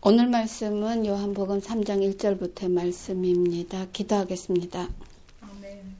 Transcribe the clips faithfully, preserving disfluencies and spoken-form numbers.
오늘 말씀은 요한복음 삼 장 일 절부터의 말씀입니다. 기도하겠습니다. 아멘.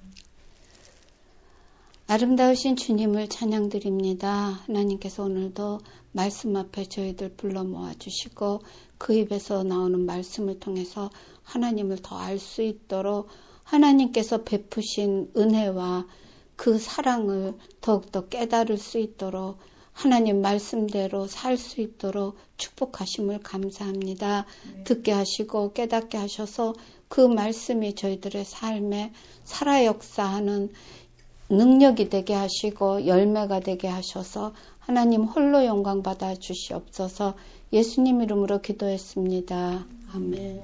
아름다우신 주님을 찬양드립니다. 하나님께서 오늘도 말씀 앞에 저희들 불러 모아주시고 그 입에서 나오는 말씀을 통해서 하나님을 더 알 수 있도록 하나님께서 베푸신 은혜와 그 사랑을 더욱더 깨달을 수 있도록 하나님 말씀대로 살 수 있도록 축복하심을 감사합니다. 네. 듣게 하시고 깨닫게 하셔서 그 말씀이 저희들의 삶에 살아 역사하는 능력이 되게 하시고 열매가 되게 하셔서 하나님 홀로 영광 받아 주시옵소서. 예수님 이름으로 기도했습니다. 아멘.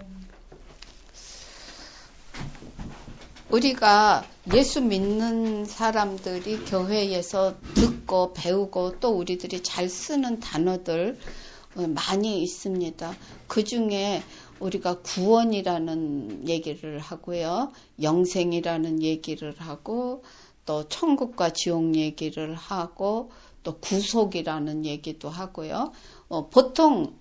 우리가 예수 믿는 사람들이 교회에서 듣고 배우고 또 우리들이 잘 쓰는 단어들 많이 있습니다. 그 중에 우리가 구원이라는 얘기를 하고요. 영생이라는 얘기를 하고 또 천국과 지옥 얘기를 하고 또 구속이라는 얘기도 하고요. 어, 보통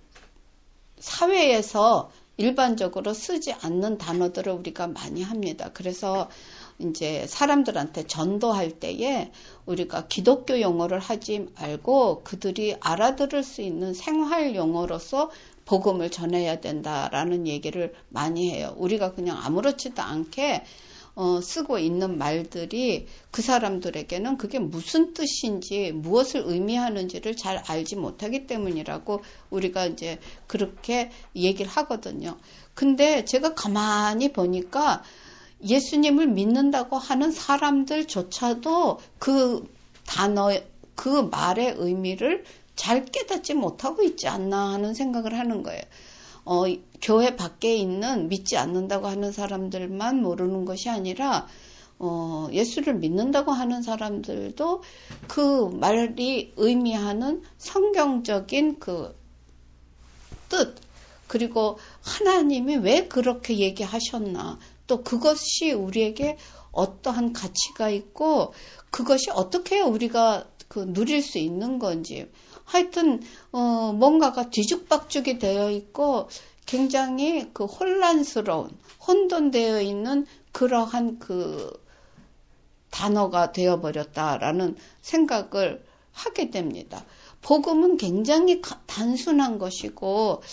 사회에서 일반적으로 쓰지 않는 단어들을 우리가 많이 합니다. 그래서 이제 사람들한테 전도할 때에 우리가 기독교 용어를 하지 말고 그들이 알아들을 수 있는 생활 용어로서 복음을 전해야 된다라는 얘기를 많이 해요. 우리가 그냥 아무렇지도 않게 어, 쓰고 있는 말들이 그 사람들에게는 그게 무슨 뜻인지 무엇을 의미하는지를 잘 알지 못하기 때문이라고 우리가 이제 그렇게 얘기를 하거든요. 근데 제가 가만히 보니까 예수님을 믿는다고 하는 사람들조차도 그 단어, 그 말의 의미를 잘 깨닫지 못하고 있지 않나 하는 생각을 하는 거예요. 어, 교회 밖에 있는 믿지 않는다고 하는 사람들만 모르는 것이 아니라 어, 예수를 믿는다고 하는 사람들도 그 말이 의미하는 성경적인 그 뜻, 그리고 하나님이 왜 그렇게 얘기하셨나, 또 그것이 우리에게 어떠한 가치가 있고 그것이 어떻게 우리가 그 누릴 수 있는 건지, 하여튼 어, 뭔가가 뒤죽박죽이 되어 있고 굉장히 그 혼란스러운, 혼돈되어 있는 그러한 그 단어가 되어버렸다라는 생각을 하게 됩니다. 복음은 굉장히 단순한 것이고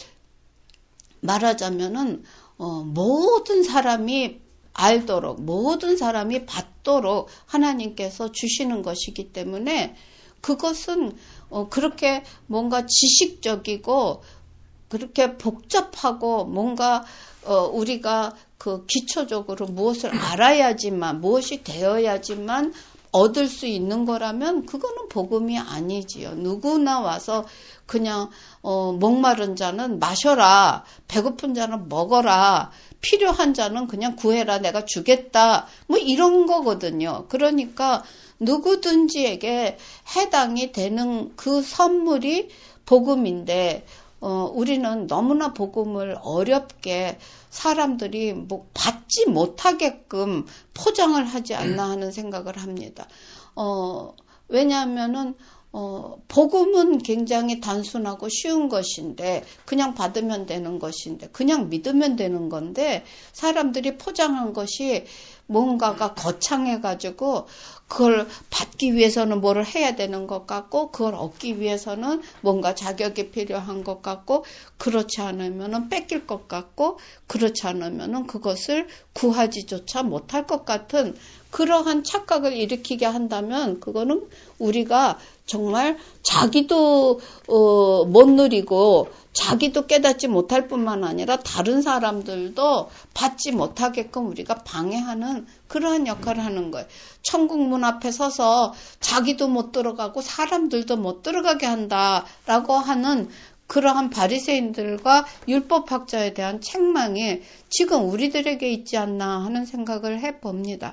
말하자면은 어, 모든 사람이 알도록, 모든 사람이 받도록 하나님께서 주시는 것이기 때문에 그것은 어, 그렇게 뭔가 지식적이고 그렇게 복잡하고 뭔가 어, 우리가 그 기초적으로 무엇을 알아야지만, 무엇이 되어야지만 얻을 수 있는 거라면 그거는 복음이 아니지요. 누구나 와서 그냥 어, 목마른 자는 마셔라, 배고픈 자는 먹어라, 필요한 자는 그냥 구해라, 내가 주겠다, 뭐 이런 거거든요. 그러니까 누구든지에게 해당이 되는 그 선물이 복음인데 어, 우리는 너무나 복음을 어렵게 사람들이 뭐 받지 못하게끔 포장을 하지 않나 하는 생각을 합니다. 어, 왜냐하면은 어, 복음은 굉장히 단순하고 쉬운 것인데 그냥 받으면 되는 것인데 그냥 믿으면 되는 건데 사람들이 포장한 것이 뭔가가 거창해가지고 그걸 받기 위해서는 뭐를 해야 되는 것 같고 그걸 얻기 위해서는 뭔가 자격이 필요한 것 같고 그렇지 않으면은 뺏길 것 같고 그렇지 않으면은 그것을 구하지조차 못할 것 같은 그러한 착각을 일으키게 한다면 그거는 우리가 정말 자기도 어, 못 누리고 자기도 깨닫지 못할 뿐만 아니라 다른 사람들도 받지 못하게끔 우리가 방해하는 그러한 역할을 하는 거예요. 천국 문 앞에 서서 자기도 못 들어가고 사람들도 못 들어가게 한다라고 하는 그러한 바리새인들과 율법학자에 대한 책망이 지금 우리들에게 있지 않나 하는 생각을 해봅니다.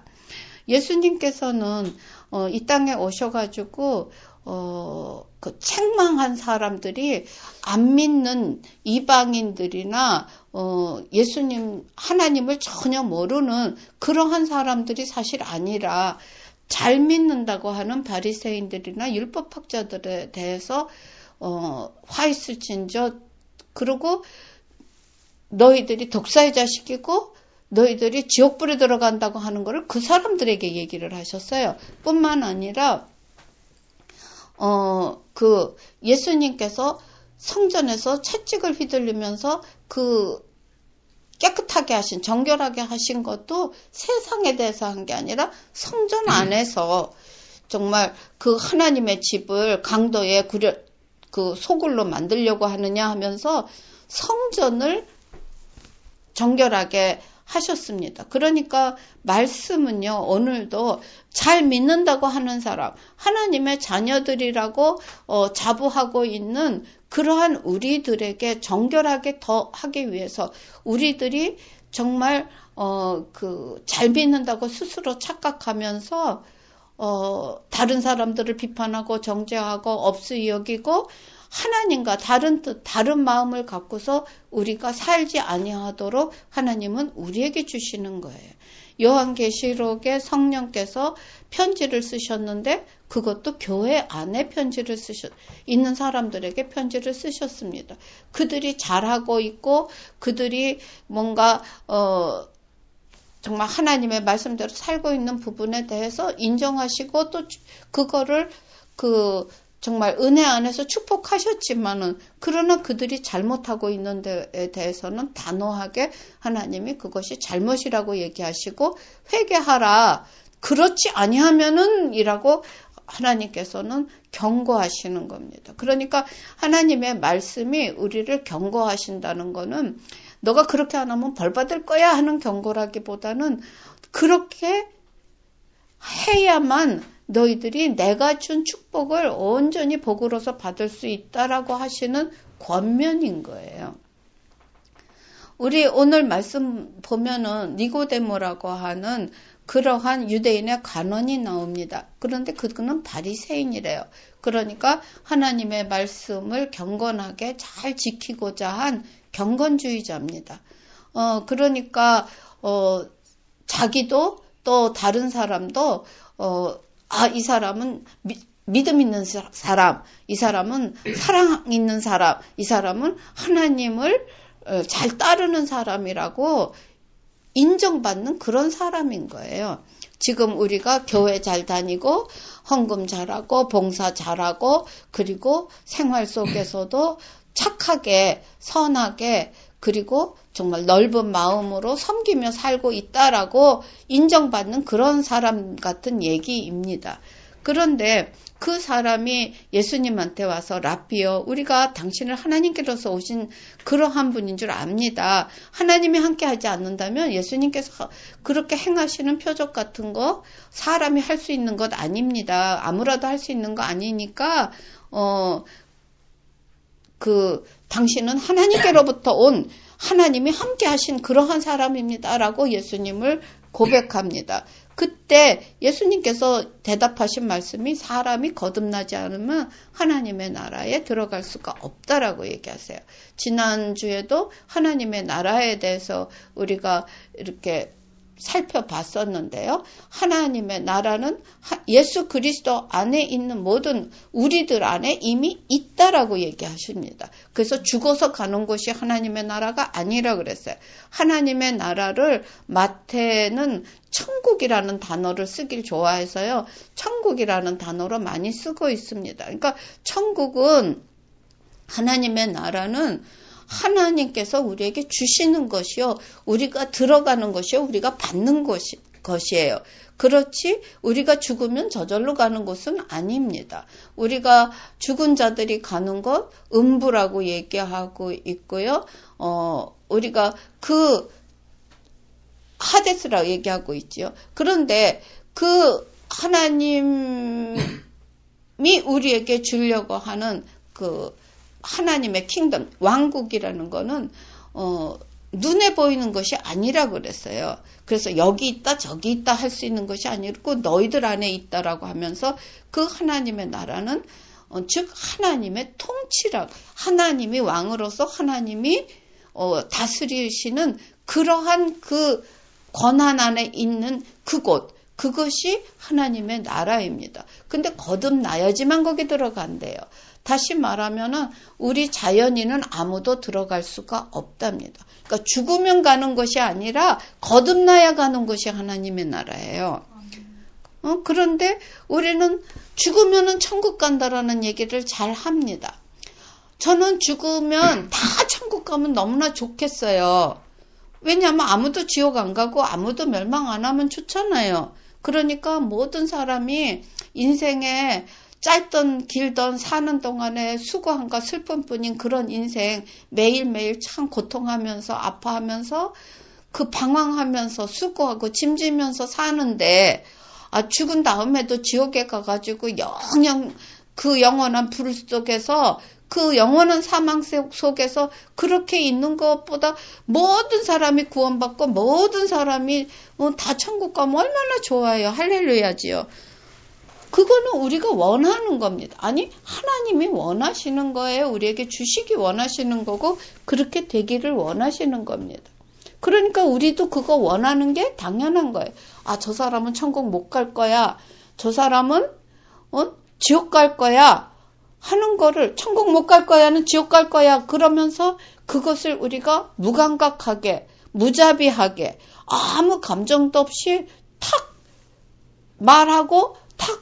예수님께서는 어, 이 땅에 오셔가지고 어, 그 책망한 사람들이 안 믿는 이방인들이나 어, 예수님 하나님을 전혀 모르는 그러한 사람들이 사실 아니라 잘 믿는다고 하는 바리새인들이나 율법학자들에 대해서 어, 화 있을진저 그리고 너희들이 독사의 자식이고 너희들이 지옥불에 들어간다고 하는 것을 그 사람들에게 얘기를 하셨어요. 뿐만 아니라 어, 그 예수님께서 성전에서 채찍을 휘둘리면서 그 깨끗하게 하신, 정결하게 하신 것도 세상에 대해서 한 게 아니라 성전 안에서 정말 그 하나님의 집을 강도에 구려, 그 소굴로 만들려고 하느냐 하면서 성전을 정결하게 하셨습니다. 그러니까 말씀은요, 오늘도 잘 믿는다고 하는 사람, 하나님의 자녀들이라고 어, 자부하고 있는 그러한 우리들에게 정결하게 더 하기 위해서 우리들이 정말 어, 그 잘 믿는다고 스스로 착각하면서 어, 다른 사람들을 비판하고 정죄하고 없이 여기고 하나님과 다른 뜻, 다른 마음을 갖고서 우리가 살지 아니하도록 하나님은 우리에게 주시는 거예요. 요한계시록에 성령께서 편지를 쓰셨는데 그것도 교회 안에 편지를 쓰셨, 있는 사람들에게 편지를 쓰셨습니다. 그들이 잘하고 있고 그들이 뭔가 어, 정말 하나님의 말씀대로 살고 있는 부분에 대해서 인정하시고 또 그거를 그 정말 은혜 안에서 축복하셨지만은 그러나 그들이 잘못하고 있는 데에 대해서는 단호하게 하나님이 그것이 잘못이라고 얘기하시고 회개하라. 그렇지 아니하면은 이라고 하나님께서는 경고하시는 겁니다. 그러니까 하나님의 말씀이 우리를 경고하신다는 거는 너가 그렇게 안 하면 벌 받을 거야 하는 경고라기보다는 그렇게 해야만 너희들이 내가 준 축복을 온전히 복으로서 받을 수 있다라고 하시는 권면인 거예요. 우리 오늘 말씀 보면은 니고데모라고 하는 그러한 유대인의 관원이 나옵니다. 그런데 그는 바리새인이래요. 그러니까 하나님의 말씀을 경건하게 잘 지키고자 한 경건주의자입니다. 어, 그러니까 어, 자기도 또 다른 사람도 어, 아, 이 사람은 미, 믿음 있는 사람, 이 사람은 사랑 있는 사람, 이 사람은 하나님을 잘 따르는 사람이라고 인정받는 그런 사람인 거예요. 지금 우리가 교회 잘 다니고 헌금 잘하고 봉사 잘하고 그리고 생활 속에서도 착하게 선하게 그리고 정말 넓은 마음으로 섬기며 살고 있다라고 인정받는 그런 사람 같은 얘기입니다. 그런데 그 사람이 예수님한테 와서 라비여 우리가 당신을 하나님께로서 오신 그러한 분인 줄 압니다. 하나님이 함께 하지 않는다면 예수님께서 그렇게 행하시는 표적 같은 거 사람이 할 수 있는 것 아닙니다. 아무라도 할 수 있는 거 아니니까 어, 그 당신은 하나님께로부터 온 하나님이 함께 하신 그러한 사람입니다라고 예수님을 고백합니다. 그때 예수님께서 대답하신 말씀이 사람이 거듭나지 않으면 하나님의 나라에 들어갈 수가 없다라고 얘기하세요. 지난주에도 하나님의 나라에 대해서 우리가 이렇게 살펴봤었는데요. 하나님의 나라는 예수 그리스도 안에 있는 모든 우리들 안에 이미 있다라고 얘기하십니다. 그래서 죽어서 가는 곳이 하나님의 나라가 아니라 그랬어요. 하나님의 나라를 마태는 천국이라는 단어를 쓰길 좋아해서요. 천국이라는 단어로 많이 쓰고 있습니다. 그러니까 천국은 하나님의 나라는 하나님께서 우리에게 주시는 것이요. 우리가 들어가는 것이요. 우리가 받는 것이, 것이에요. 그렇지 우리가 죽으면 저절로 가는 곳은 아닙니다. 우리가 죽은 자들이 가는 곳 음부라고 얘기하고 있고요. 어, 우리가 그 하데스라고 얘기하고 있지요. 그런데 그 하나님이 우리에게 주려고 하는 그 하나님의 킹덤, 왕국이라는 거는 어, 눈에 보이는 것이 아니라 그랬어요. 그래서 여기 있다 저기 있다 할 수 있는 것이 아니고 너희들 안에 있다라고 하면서 그 하나님의 나라는 어, 즉 하나님의 통치라 하나님이 왕으로서 하나님이 어, 다스리시는 그러한 그 권한 안에 있는 그곳 그것이 하나님의 나라입니다. 근데 거듭나야지만 거기 들어간대요. 다시 말하면은 우리 자연인은 아무도 들어갈 수가 없답니다. 그러니까 죽으면 가는 것이 아니라 거듭나야 가는 것이 하나님의 나라예요. 어, 그런데 우리는 죽으면은 천국 간다라는 얘기를 잘 합니다. 저는 죽으면 다 천국 가면 너무나 좋겠어요. 왜냐하면 아무도 지옥 안 가고 아무도 멸망 안 하면 좋잖아요. 그러니까 모든 사람이 인생에 짧던 길던 사는 동안에 수고함과 슬픔뿐인 그런 인생 매일매일 참 고통하면서 아파하면서 그 방황하면서 수고하고 짐지면서 사는데 아, 죽은 다음에도 지옥에 가가지고 영영 그 영원한 불 속에서 그 영원한 사망 속에서 그렇게 있는 것보다 모든 사람이 구원받고 모든 사람이 다 천국 가면 얼마나 좋아요. 할렐루야지요. 그거는 우리가 원하는 겁니다. 아니 하나님이 원하시는 거예요. 우리에게 주시기 원하시는 거고 그렇게 되기를 원하시는 겁니다. 그러니까 우리도 그거 원하는 게 당연한 거예요. 아, 저 사람은 천국 못 갈 거야. 저 사람은 어? 지옥 갈 거야. 하는 거를 천국 못 갈 거야는 지옥 갈 거야. 그러면서 그것을 우리가 무감각하게 무자비하게 아무 감정도 없이 탁 말하고 탁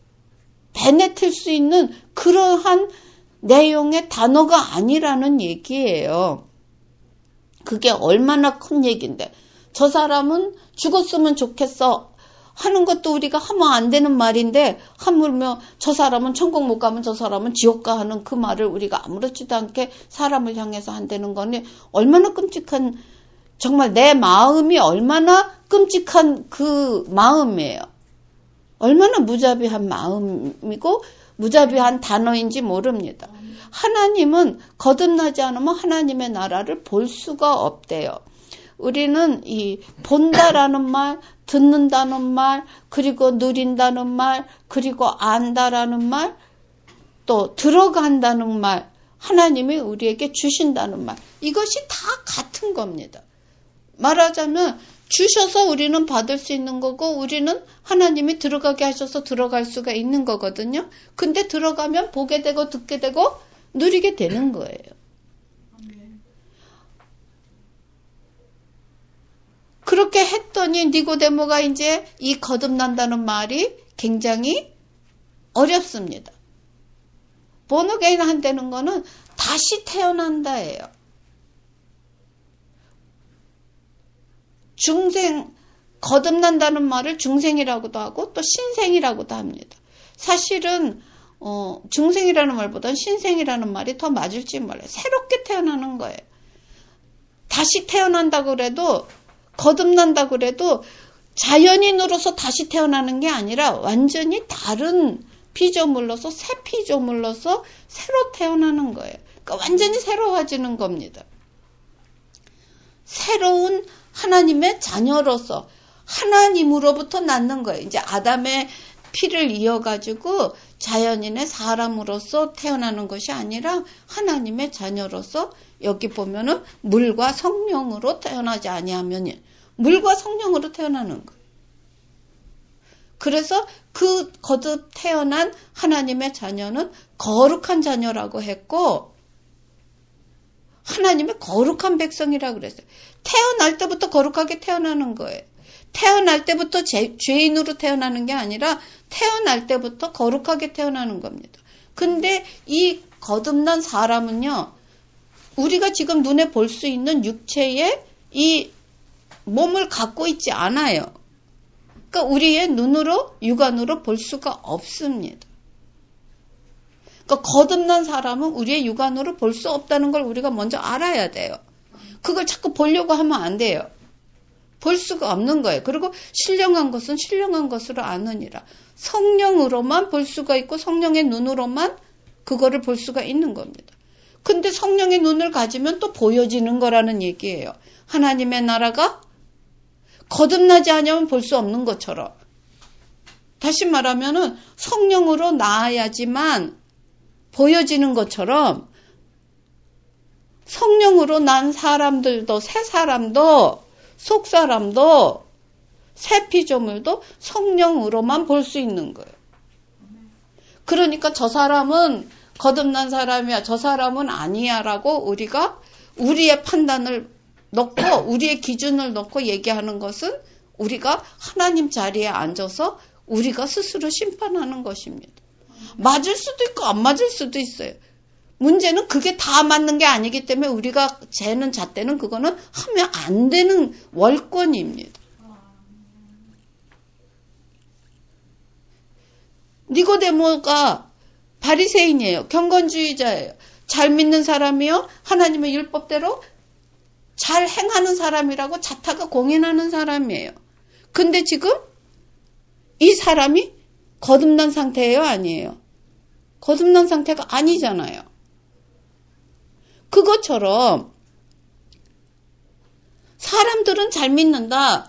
배내틸 수 있는 그러한 내용의 단어가 아니라는 얘기예요. 그게 얼마나 큰 얘기인데 저 사람은 죽었으면 좋겠어 하는 것도 우리가 하면 안 되는 말인데 하물며 저 사람은 천국 못 가면 저 사람은 지옥 가 하는 그 말을 우리가 아무렇지도 않게 사람을 향해서 한다는 거는 얼마나 끔찍한 정말 내 마음이 얼마나 끔찍한 그 마음이에요. 얼마나 무자비한 마음이고 무자비한 단어인지 모릅니다. 하나님은 거듭나지 않으면 하나님의 나라를 볼 수가 없대요. 우리는 이 본다라는 말, 듣는다는 말, 그리고 누린다는 말, 그리고 안다라는 말, 또 들어간다는 말, 하나님이 우리에게 주신다는 말, 이것이 다 같은 겁니다. 말하자면 주셔서 우리는 받을 수 있는 거고 우리는 하나님이 들어가게 하셔서 들어갈 수가 있는 거거든요. 근데 들어가면 보게 되고 듣게 되고 누리게 되는 거예요. 그렇게 했더니 니고데모가 이제 이 거듭난다는 말이 굉장히 어렵습니다. 본어게인 한다는 거는 다시 태어난다예요. 중생, 거듭난다는 말을 중생이라고도 하고 또 신생이라고도 합니다. 사실은 어, 중생이라는 말보다는 신생이라는 말이 더 맞을지 몰라요. 새롭게 태어나는 거예요. 다시 태어난다고 그래도 거듭난다고 그래도 자연인으로서 다시 태어나는 게 아니라 완전히 다른 피조물로서 새 피조물로서 새로 태어나는 거예요. 그러니까 완전히 새로워지는 겁니다. 새로운 하나님의 자녀로서 하나님으로부터 낳는 거예요. 이제 아담의 피를 이어가지고 자연인의 사람으로서 태어나는 것이 아니라 하나님의 자녀로서 여기 보면은 물과 성령으로 태어나지 아니하면 물과 성령으로 태어나는 거예요. 그래서 그 거듭 태어난 하나님의 자녀는 거룩한 자녀라고 했고 하나님의 거룩한 백성이라고 그랬어요. 태어날 때부터 거룩하게 태어나는 거예요. 태어날 때부터 제, 죄인으로 태어나는 게 아니라 태어날 때부터 거룩하게 태어나는 겁니다. 근데 이 거듭난 사람은요, 우리가 지금 눈에 볼 수 있는 육체의 이 몸을 갖고 있지 않아요. 그러니까 우리의 눈으로, 육안으로 볼 수가 없습니다. 그러니까 거듭난 사람은 우리의 육안으로 볼 수 없다는 걸 우리가 먼저 알아야 돼요. 그걸 자꾸 보려고 하면 안 돼요. 볼 수가 없는 거예요. 그리고 신령한 것은 신령한 것으로 아느니라. 성령으로만 볼 수가 있고 성령의 눈으로만 그거를 볼 수가 있는 겁니다. 근데 성령의 눈을 가지면 또 보여지는 거라는 얘기예요. 하나님의 나라가 거듭나지 않으면 볼 수 없는 것처럼. 다시 말하면은 성령으로 나아야지만 보여지는 것처럼 성령으로 난 사람들도 새 사람도 속 사람도 새 피조물도 성령으로만 볼 수 있는 거예요. 그러니까 저 사람은 거듭난 사람이야, 저 사람은 아니야 라고 우리가 우리의 판단을 넣고 우리의 기준을 넣고 얘기하는 것은 우리가 하나님 자리에 앉아서 우리가 스스로 심판하는 것입니다. 맞을 수도 있고 안 맞을 수도 있어요. 문제는 그게 다 맞는 게 아니기 때문에 우리가 재는 잣대는 그거는 하면 안 되는 월권입니다. 니고데모가 바리새인이에요. 경건주의자예요. 잘 믿는 사람이요. 하나님의 율법대로 잘 행하는 사람이라고 자타가 공인하는 사람이에요. 근데 지금 이 사람이 거듭난 상태예요? 아니에요? 거듭난 상태가 아니잖아요. 그것처럼 사람들은 잘 믿는다.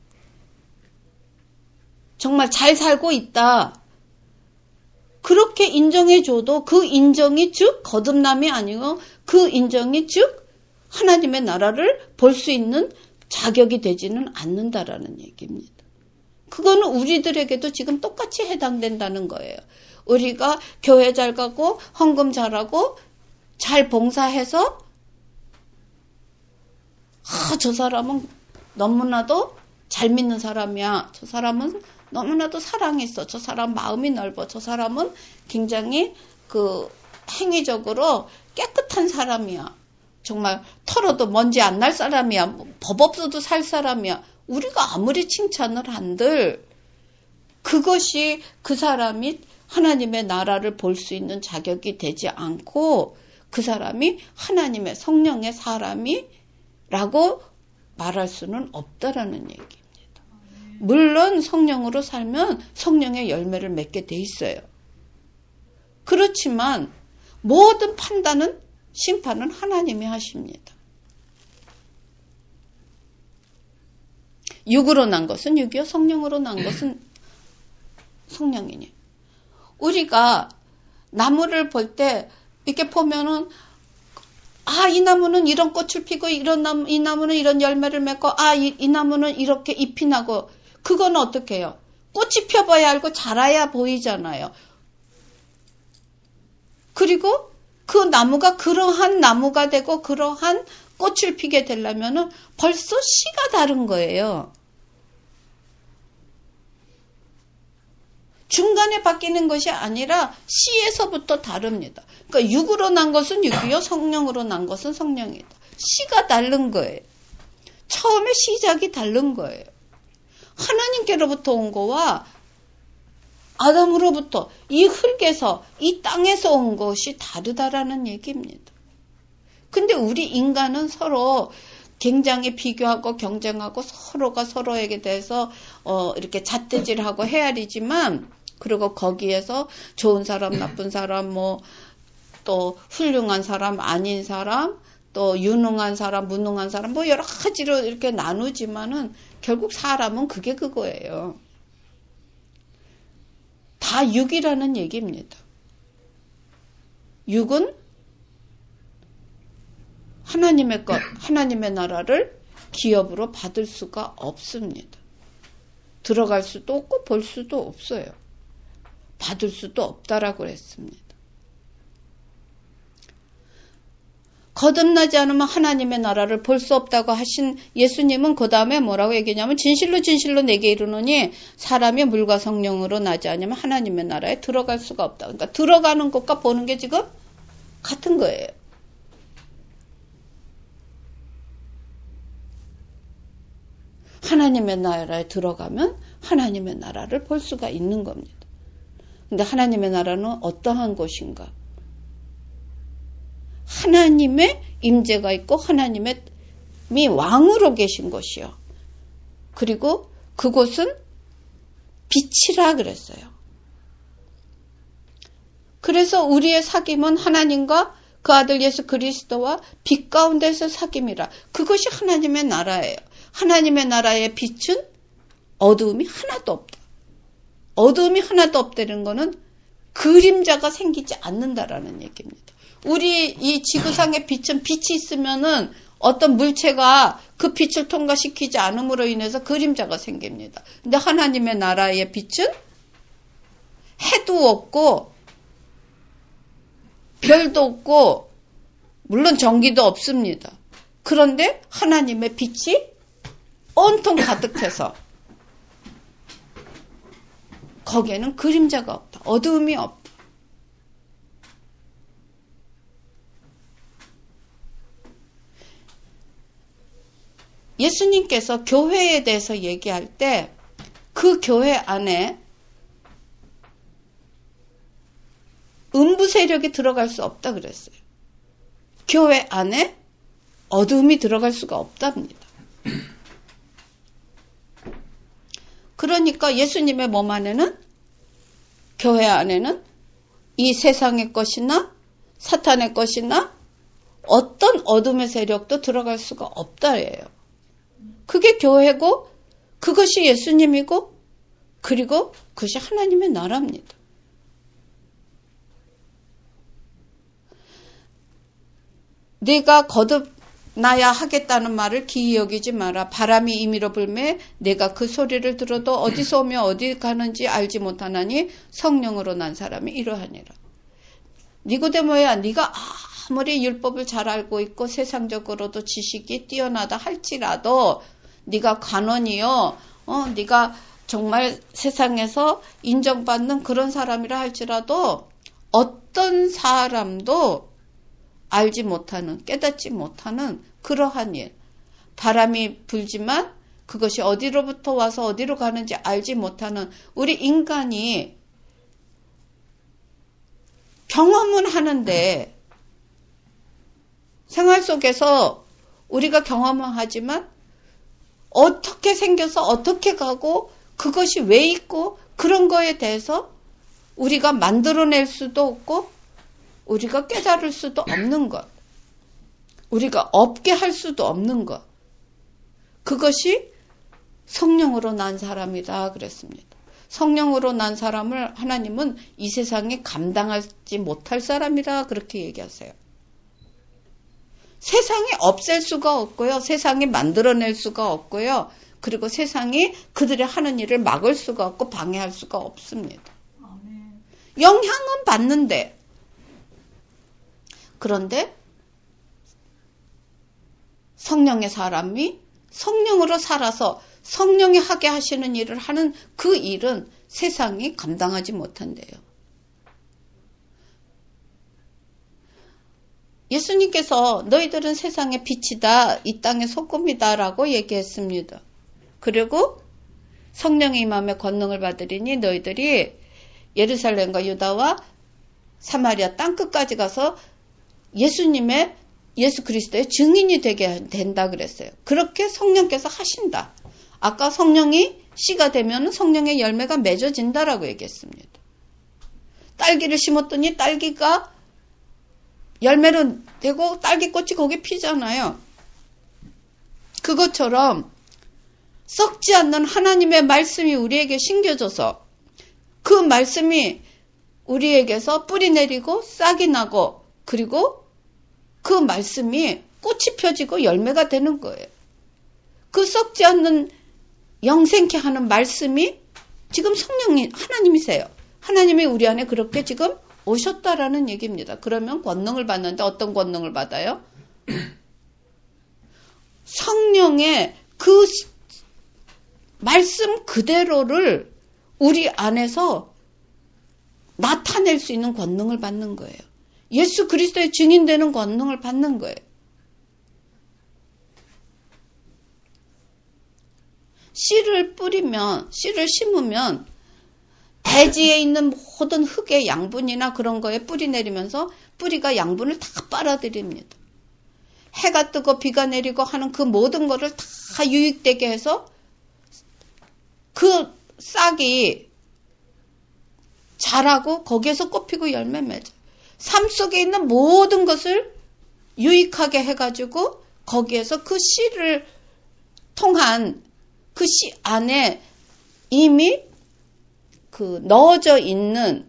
정말 잘 살고 있다. 그렇게 인정해줘도 그 인정이 즉 거듭남이 아니고 그 인정이 즉 하나님의 나라를 볼 수 있는 자격이 되지는 않는다라는 얘기입니다. 그거는 우리들에게도 지금 똑같이 해당된다는 거예요. 우리가 교회 잘 가고 헌금 잘하고 잘 봉사해서 아, 저 사람은 너무나도 잘 믿는 사람이야. 저 사람은 너무나도 사랑이 있어. 저 사람 마음이 넓어. 저 사람은 굉장히 그 행위적으로 깨끗한 사람이야. 정말 털어도 먼지 안 날 사람이야. 법 없어도 살 사람이야. 우리가 아무리 칭찬을 한들 그것이 그 사람이 하나님의 나라를 볼 수 있는 자격이 되지 않고 그 사람이 하나님의 성령의 사람이라고 말할 수는 없다라는 얘기입니다. 물론 성령으로 살면 성령의 열매를 맺게 돼 있어요. 그렇지만 모든 판단은 심판은 하나님이 하십니다. 육으로 난 것은 육이요, 성령으로 난 것은 성령이니. 우리가 나무를 볼 때 이렇게 보면은 아, 이 나무는 이런 꽃을 피고 이런 나무, 이 나무는 이런 열매를 맺고 아, 이, 이 나무는 이렇게 잎이 나고 그건 어떻게 해요? 꽃이 펴봐야 알고 자라야 보이잖아요. 그리고 그 나무가 그러한 나무가 되고 그러한 꽃을 피게 되려면은 벌써 씨가 다른 거예요. 중간에 바뀌는 것이 아니라 씨에서부터 다릅니다. 그러니까 육으로 난 것은 육이요, 성령으로 난 것은 성령이다. 씨가 다른 거예요. 처음에 시작이 다른 거예요. 하나님께로부터 온 거와 아담으로부터 이 흙에서 이 땅에서 온 것이 다르다라는 얘기입니다. 근데 우리 인간은 서로 굉장히 비교하고 경쟁하고 서로가 서로에게 대해서 어 이렇게 잣대질하고 헤아리지만 그리고 거기에서 좋은 사람, 나쁜 사람, 뭐 또 훌륭한 사람, 아닌 사람, 또 유능한 사람, 무능한 사람, 뭐 여러 가지로 이렇게 나누지만은 결국 사람은 그게 그거예요. 다 육이라는 얘기입니다. 육은 하나님의 것, 하나님의 나라를 기업으로 받을 수가 없습니다. 들어갈 수도 없고 볼 수도 없어요. 받을 수도 없다라고 했습니다. 거듭나지 않으면 하나님의 나라를 볼 수 없다고 하신 예수님은 그 다음에 뭐라고 얘기냐면 진실로 진실로 내게 이르노니 사람이 물과 성령으로 나지 않으면 하나님의 나라에 들어갈 수가 없다. 그러니까 들어가는 것과 보는 게 지금 같은 거예요. 하나님의 나라에 들어가면 하나님의 나라를 볼 수가 있는 겁니다. 근데 하나님의 나라는 어떠한 곳인가? 하나님의 임재가 있고 하나님의 왕으로 계신 곳이요. 그리고 그곳은 빛이라 그랬어요. 그래서 우리의 사귐은 하나님과 그 아들 예수 그리스도와 빛 가운데서 사귐이라. 그것이 하나님의 나라예요. 하나님의 나라의 빛은 어두움이 하나도 없다. 어두움이 하나도 없다는 거는 그림자가 생기지 않는다라는 얘기입니다. 우리 이 지구상의 빛은 빛이 있으면은 어떤 물체가 그 빛을 통과시키지 않음으로 인해서 그림자가 생깁니다. 근데 하나님의 나라의 빛은 해도 없고 별도 없고 물론 전기도 없습니다. 그런데 하나님의 빛이 온통 가득해서 거기에는 그림자가 없다. 어두움이 없다. 예수님께서 교회에 대해서 얘기할 때 그 교회 안에 음부 세력이 들어갈 수 없다 그랬어요. 교회 안에 어둠이 들어갈 수가 없답니다. 그러니까 예수님의 몸 안에는, 교회 안에는 이 세상의 것이나 사탄의 것이나 어떤 어둠의 세력도 들어갈 수가 없다예요. 그게 교회고 그것이 예수님이고 그리고 그것이 하나님의 나라입니다. 내가 거듭나야 하겠다는 말을 기이 여기지 마라. 바람이 임의로 불매 내가 그 소리를 들어도 어디서 오며 어디 가는지 알지 못하나니 성령으로 난 사람이 이러하니라. 니고데모야, 네가 아무리 율법을 잘 알고 있고 세상적으로도 지식이 뛰어나다 할지라도 네가 관원이요, 어, 네가 정말 세상에서 인정받는 그런 사람이라 할지라도 어떤 사람도 알지 못하는, 깨닫지 못하는 그러한 일. 바람이 불지만 그것이 어디로부터 와서 어디로 가는지 알지 못하는 우리 인간이 경험은 하는데 생활 속에서 우리가 경험은 하지만 어떻게 생겨서 어떻게 가고 그것이 왜 있고 그런 거에 대해서 우리가 만들어낼 수도 없고 우리가 깨달을 수도 없는 것. 우리가 없게 할 수도 없는 것. 그것이 성령으로 난 사람이다 그랬습니다. 성령으로 난 사람을 하나님은 이 세상에 감당하지 못할 사람이라 그렇게 얘기하세요. 세상이 없앨 수가 없고요. 세상이 만들어낼 수가 없고요. 그리고 세상이 그들의 하는 일을 막을 수가 없고 방해할 수가 없습니다. 영향은 받는데 그런데 성령의 사람이 성령으로 살아서 성령이 하게 하시는 일을 하는 그 일은 세상이 감당하지 못한대요. 예수님께서 너희들은 세상의 빛이다, 이 땅의 소금이다라고 얘기했습니다. 그리고 성령의 임함에 권능을 받으리니 너희들이 예루살렘과 유다와 사마리아 땅끝까지 가서 예수님의 예수 그리스도의 증인이 되게 된다 그랬어요. 그렇게 성령께서 하신다. 아까 성령이 씨가 되면 성령의 열매가 맺어진다라고 얘기했습니다. 딸기를 심었더니 딸기가 열매로 되고 딸기꽃이 거기 피잖아요. 그것처럼 썩지 않는 하나님의 말씀이 우리에게 심겨져서 그 말씀이 우리에게서 뿌리 내리고 싹이 나고 그리고 그 말씀이 꽃이 펴지고 열매가 되는 거예요. 그 썩지 않는 영생케 하는 말씀이 지금 성령이 하나님이세요. 하나님이 우리 안에 그렇게 지금 오셨다라는 얘기입니다. 그러면 권능을 받는데 어떤 권능을 받아요? 성령의 그 말씀 그대로를 우리 안에서 나타낼 수 있는 권능을 받는 거예요. 예수 그리스도의 증인되는 권능을 받는 거예요. 씨를 뿌리면, 씨를 심으면 대지에 있는 모든 흙의 양분이나 그런 거에 뿌리 내리면서 뿌리가 양분을 다 빨아들입니다. 해가 뜨고 비가 내리고 하는 그 모든 거를 다 유익되게 해서 그 싹이 자라고 거기에서 꽃피고 열매 맺어요. 삶 속에 있는 모든 것을 유익하게 해가지고 거기에서 그 씨를 통한 그 씨 안에 이미 그 넣어져 있는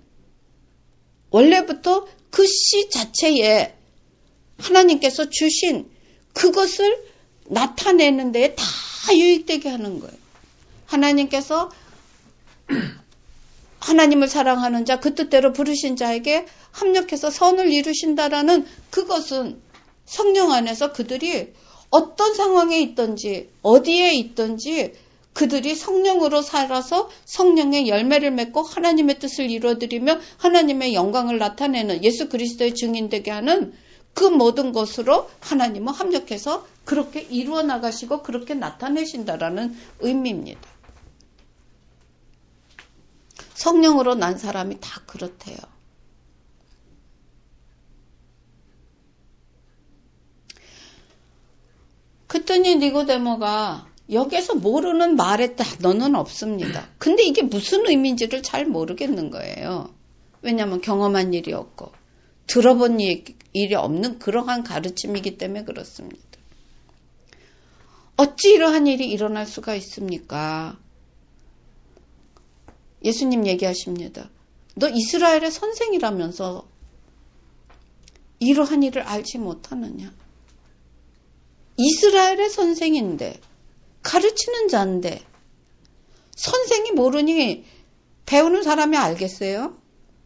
원래부터 그 씨 자체에 하나님께서 주신 그것을 나타내는 데에 다 유익되게 하는 거예요. 하나님께서 하나님을 사랑하는 자, 그 뜻대로 부르신 자에게 합력해서 선을 이루신다라는 그것은 성령 안에서 그들이 어떤 상황에 있든지 어디에 있든지 그들이 성령으로 살아서 성령의 열매를 맺고 하나님의 뜻을 이루어드리며 하나님의 영광을 나타내는 예수 그리스도의 증인되게 하는 그 모든 것으로 하나님은 합력해서 그렇게 이루어 나가시고 그렇게 나타내신다라는 의미입니다. 성령으로 난 사람이 다 그렇대요. 그랬더니 니고데모가 여기에서 모르는 말에 딱 너는 없습니다. 근데 이게 무슨 의미인지를 잘 모르겠는 거예요. 왜냐하면 경험한 일이 없고 들어본 일이 없는 그러한 가르침이기 때문에 그렇습니다. 어찌 이러한 일이 일어날 수가 있습니까? 예수님 얘기하십니다. 너 이스라엘의 선생이라면서 이러한 일을 알지 못하느냐? 이스라엘의 선생인데 가르치는 자인데 선생이 모르니 배우는 사람이 알겠어요?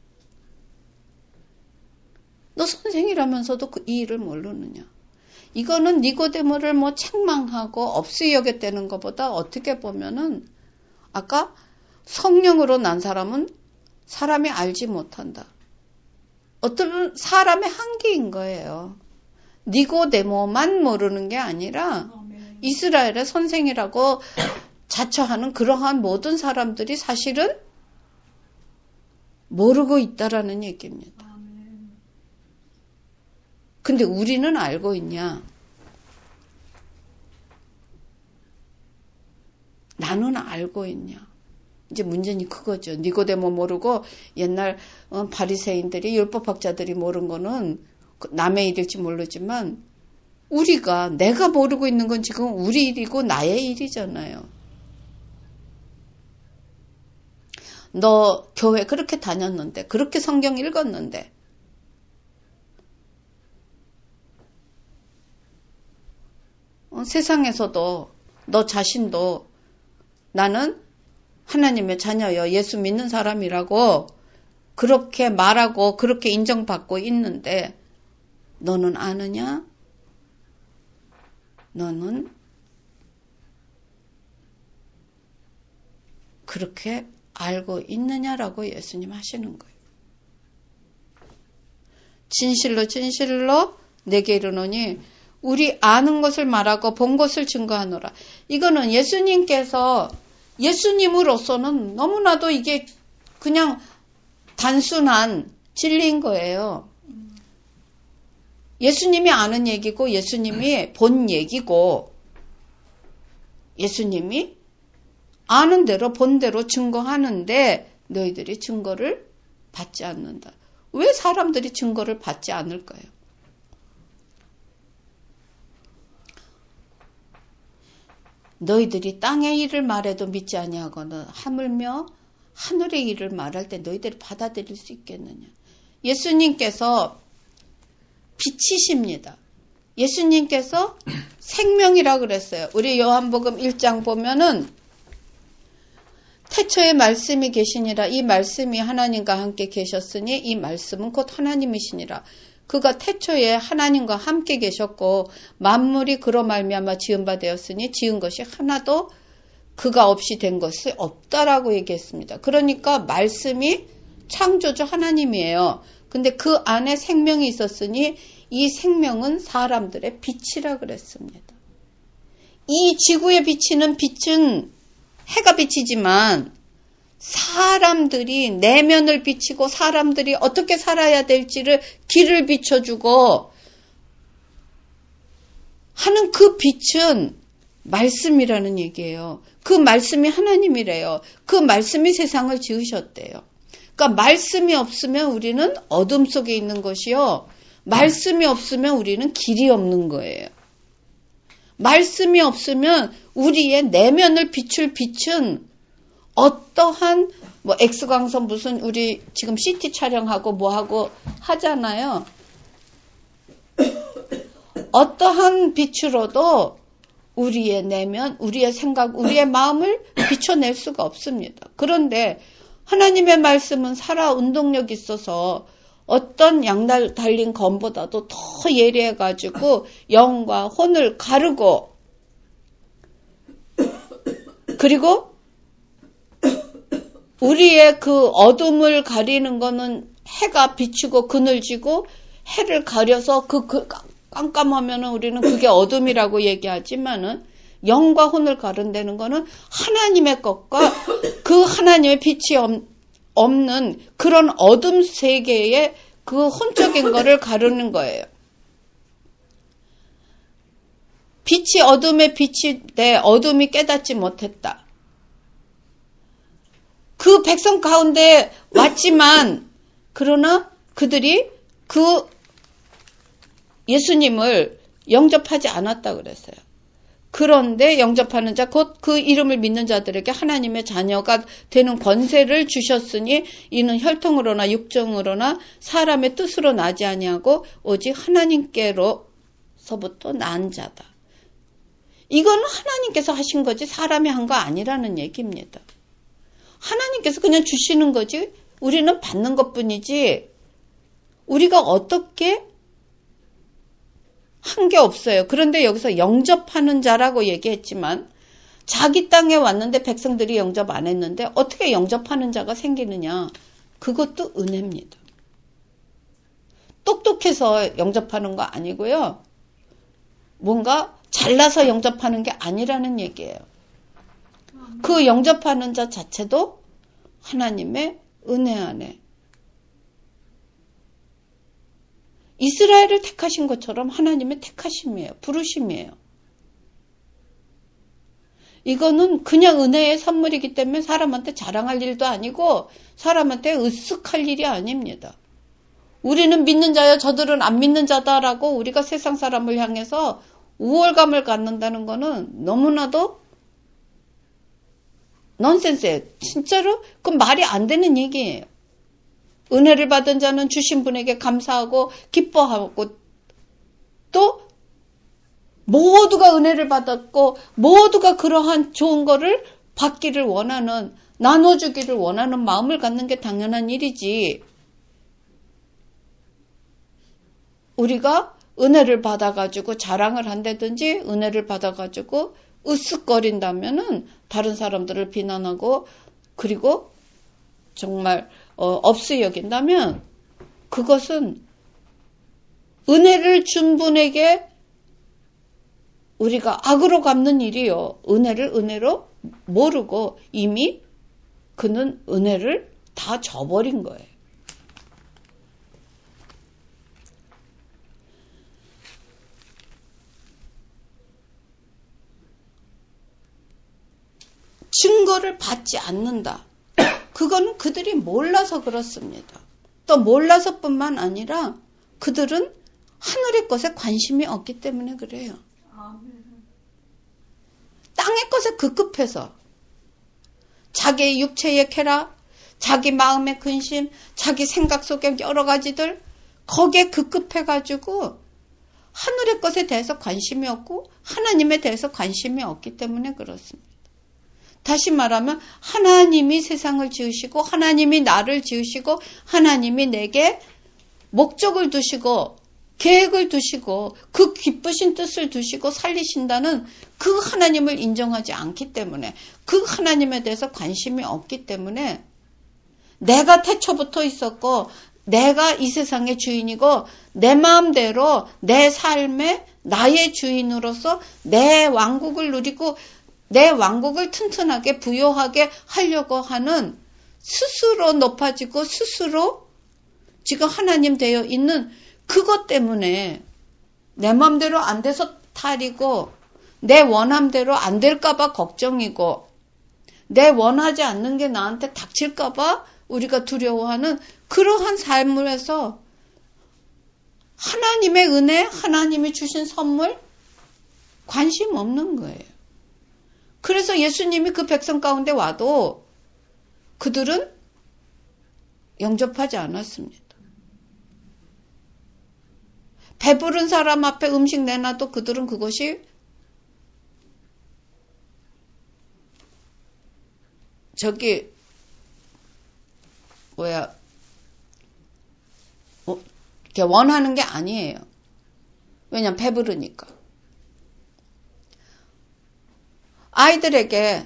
너 선생이라면서도 그 이 일을 모르느냐? 이거는 니고데모를 뭐 책망하고 없이 여겼다는 것보다 어떻게 보면은 아까 성령으로 난 사람은 사람이 알지 못한다. 어떤 사람의 한계인 거예요. 니고데모만 모르는 게 아니라 이스라엘의 선생이라고 자처하는 그러한 모든 사람들이 사실은 모르고 있다라는 얘기입니다. 근데 우리는 알고 있냐? 나는 알고 있냐? 이제 문제는 그거죠. 니고데모 모르고 옛날 바리새인들이 율법학자들이 모른 거는 남의 일일지 모르지만 우리가 내가 모르고 있는 건 지금 우리 일이고 나의 일이잖아요. 너 교회 그렇게 다녔는데 그렇게 성경 읽었는데 어, 세상에서도 너 자신도 나는 하나님의 자녀여 예수 믿는 사람이라고 그렇게 말하고 그렇게 인정받고 있는데 너는 아느냐? 너는 그렇게 알고 있느냐라고 예수님 하시는 거예요. 진실로 진실로 내게 이르노니 우리 아는 것을 말하고 본 것을 증거하노라. 이거는 예수님께서 예수님으로서는 너무나도 이게 그냥 단순한 진리인 거예요. 예수님이 아는 얘기고 예수님이 본 얘기고 예수님이 아는 대로 본 대로 증거하는데 너희들이 증거를 받지 않는다. 왜 사람들이 증거를 받지 않을까요? 너희들이 땅의 일을 말해도 믿지 아니하거나 하물며 하늘의 일을 말할 때 너희들이 받아들일 수 있겠느냐. 예수님께서 빛이십니다. 예수님께서 생명이라 그랬어요. 우리 요한복음 일 장 보면은 태초에 말씀이 계시니라. 이 말씀이 하나님과 함께 계셨으니 이 말씀은 곧 하나님이시니라. 그가 태초에 하나님과 함께 계셨고 만물이 그로 말미암아 지은 바 되었으니 지은 것이 하나도 그가 없이 된 것이 없다라고 얘기했습니다. 그러니까 말씀이 창조주 하나님이에요. 근데 그 안에 생명이 있었으니 이 생명은 사람들의 빛이라 그랬습니다. 이 지구에 비치는 빛은 해가 비치지만 사람들이 내면을 비치고 사람들이 어떻게 살아야 될지를 길을 비춰주고 하는 그 빛은 말씀이라는 얘기예요. 그 말씀이 하나님이래요. 그 말씀이 세상을 지으셨대요. 그러니까 말씀이 없으면 우리는 어둠 속에 있는 것이요. 말씀이 없으면 우리는 길이 없는 거예요. 말씀이 없으면 우리의 내면을 비출 빛은 어떠한 뭐 X광선 무슨 우리 지금 씨티 촬영하고 뭐하고 하잖아요. 어떠한 빛으로도 우리의 내면, 우리의 생각, 우리의 마음을 비춰낼 수가 없습니다. 그런데 하나님의 말씀은 살아 운동력 있어서 어떤 양날 달린 검보다도 더 예리해가지고 영과 혼을 가르고, 그리고 우리의 그 어둠을 가리는 거는 해가 비추고 그늘지고, 해를 가려서 그, 그 깜깜하면은 우리는 그게 어둠이라고 얘기하지만은, 영과 혼을 가른다는 거는 하나님의 것과 그 하나님의 빛이 없는 그런 어둠 세계의 그 혼적인 거를 가르는 거예요. 빛이 어둠의 빛이 내 어둠이 깨닫지 못했다. 그 백성 가운데 왔지만, 그러나 그들이 그 예수님을 영접하지 않았다 그랬어요. 그런데 영접하는 자, 곧 그 이름을 믿는 자들에게 하나님의 자녀가 되는 권세를 주셨으니 이는 혈통으로나 육정으로나 사람의 뜻으로 나지 아니하고 오직 하나님께로서부터 난 자다. 이건 하나님께서 하신 거지 사람이 한 거 아니라는 얘기입니다. 하나님께서 그냥 주시는 거지 우리는 받는 것뿐이지 우리가 어떻게 한 게 없어요. 그런데 여기서 영접하는 자라고 얘기했지만 자기 땅에 왔는데 백성들이 영접 안 했는데 어떻게 영접하는 자가 생기느냐. 그것도 은혜입니다. 똑똑해서 영접하는 거 아니고요. 뭔가 잘나서 영접하는 게 아니라는 얘기예요. 그 영접하는 자 자체도 하나님의 은혜 안에 이스라엘을 택하신 것처럼 하나님의 택하심이에요. 부르심이에요. 이거는 그냥 은혜의 선물이기 때문에 사람한테 자랑할 일도 아니고 사람한테 으쓱할 일이 아닙니다. 우리는 믿는 자야 저들은 안 믿는 자다라고 우리가 세상 사람을 향해서 우월감을 갖는다는 거는 너무나도 넌센스예요. 진짜로 그건 말이 안 되는 얘기예요. 은혜를 받은 자는 주신 분에게 감사하고 기뻐하고 또 모두가 은혜를 받았고 모두가 그러한 좋은 거를 받기를 원하는 나눠주기를 원하는 마음을 갖는 게 당연한 일이지. 우리가 은혜를 받아가지고 자랑을 한다든지 은혜를 받아가지고 으쓱거린다면은 다른 사람들을 비난하고 그리고 정말 어, 없이 여긴다면 그것은 은혜를 준 분에게 우리가 악으로 갚는 일이요. 은혜를 은혜로 모르고 이미 그는 은혜를 다 저버린 거예요. 증거를 받지 않는다. 그거는 그들이 몰라서 그렇습니다. 또 몰라서뿐만 아니라 그들은 하늘의 것에 관심이 없기 때문에 그래요. 땅의 것에 급급해서 자기의 육체의 쾌락, 자기 마음의 근심, 자기 생각 속에 여러 가지들 거기에 급급해가지고 하늘의 것에 대해서 관심이 없고 하나님에 대해서 관심이 없기 때문에 그렇습니다. 다시 말하면 하나님이 세상을 지으시고 하나님이 나를 지으시고 하나님이 내게 목적을 두시고 계획을 두시고 그 기쁘신 뜻을 두시고 살리신다는 그 하나님을 인정하지 않기 때문에 그 하나님에 대해서 관심이 없기 때문에 내가 태초부터 있었고 내가 이 세상의 주인이고 내 마음대로 내 삶의 나의 주인으로서 내 왕국을 누리고 내 왕국을 튼튼하게 부요하게 하려고 하는 스스로 높아지고 스스로 지금 하나님 되어 있는 그것 때문에 내 마음대로 안 돼서 탈이고 내 원함대로 안 될까봐 걱정이고 내 원하지 않는 게 나한테 닥칠까봐 우리가 두려워하는 그러한 삶에서 하나님의 은혜, 하나님이 주신 선물 관심 없는 거예요. 그래서 예수님이 그 백성 가운데 와도 그들은 영접하지 않았습니다. 배부른 사람 앞에 음식 내놔도 그들은 그것이 저기 뭐야, 어, 이렇게 원하는 게 아니에요. 왜냐면 배부르니까. 아이들에게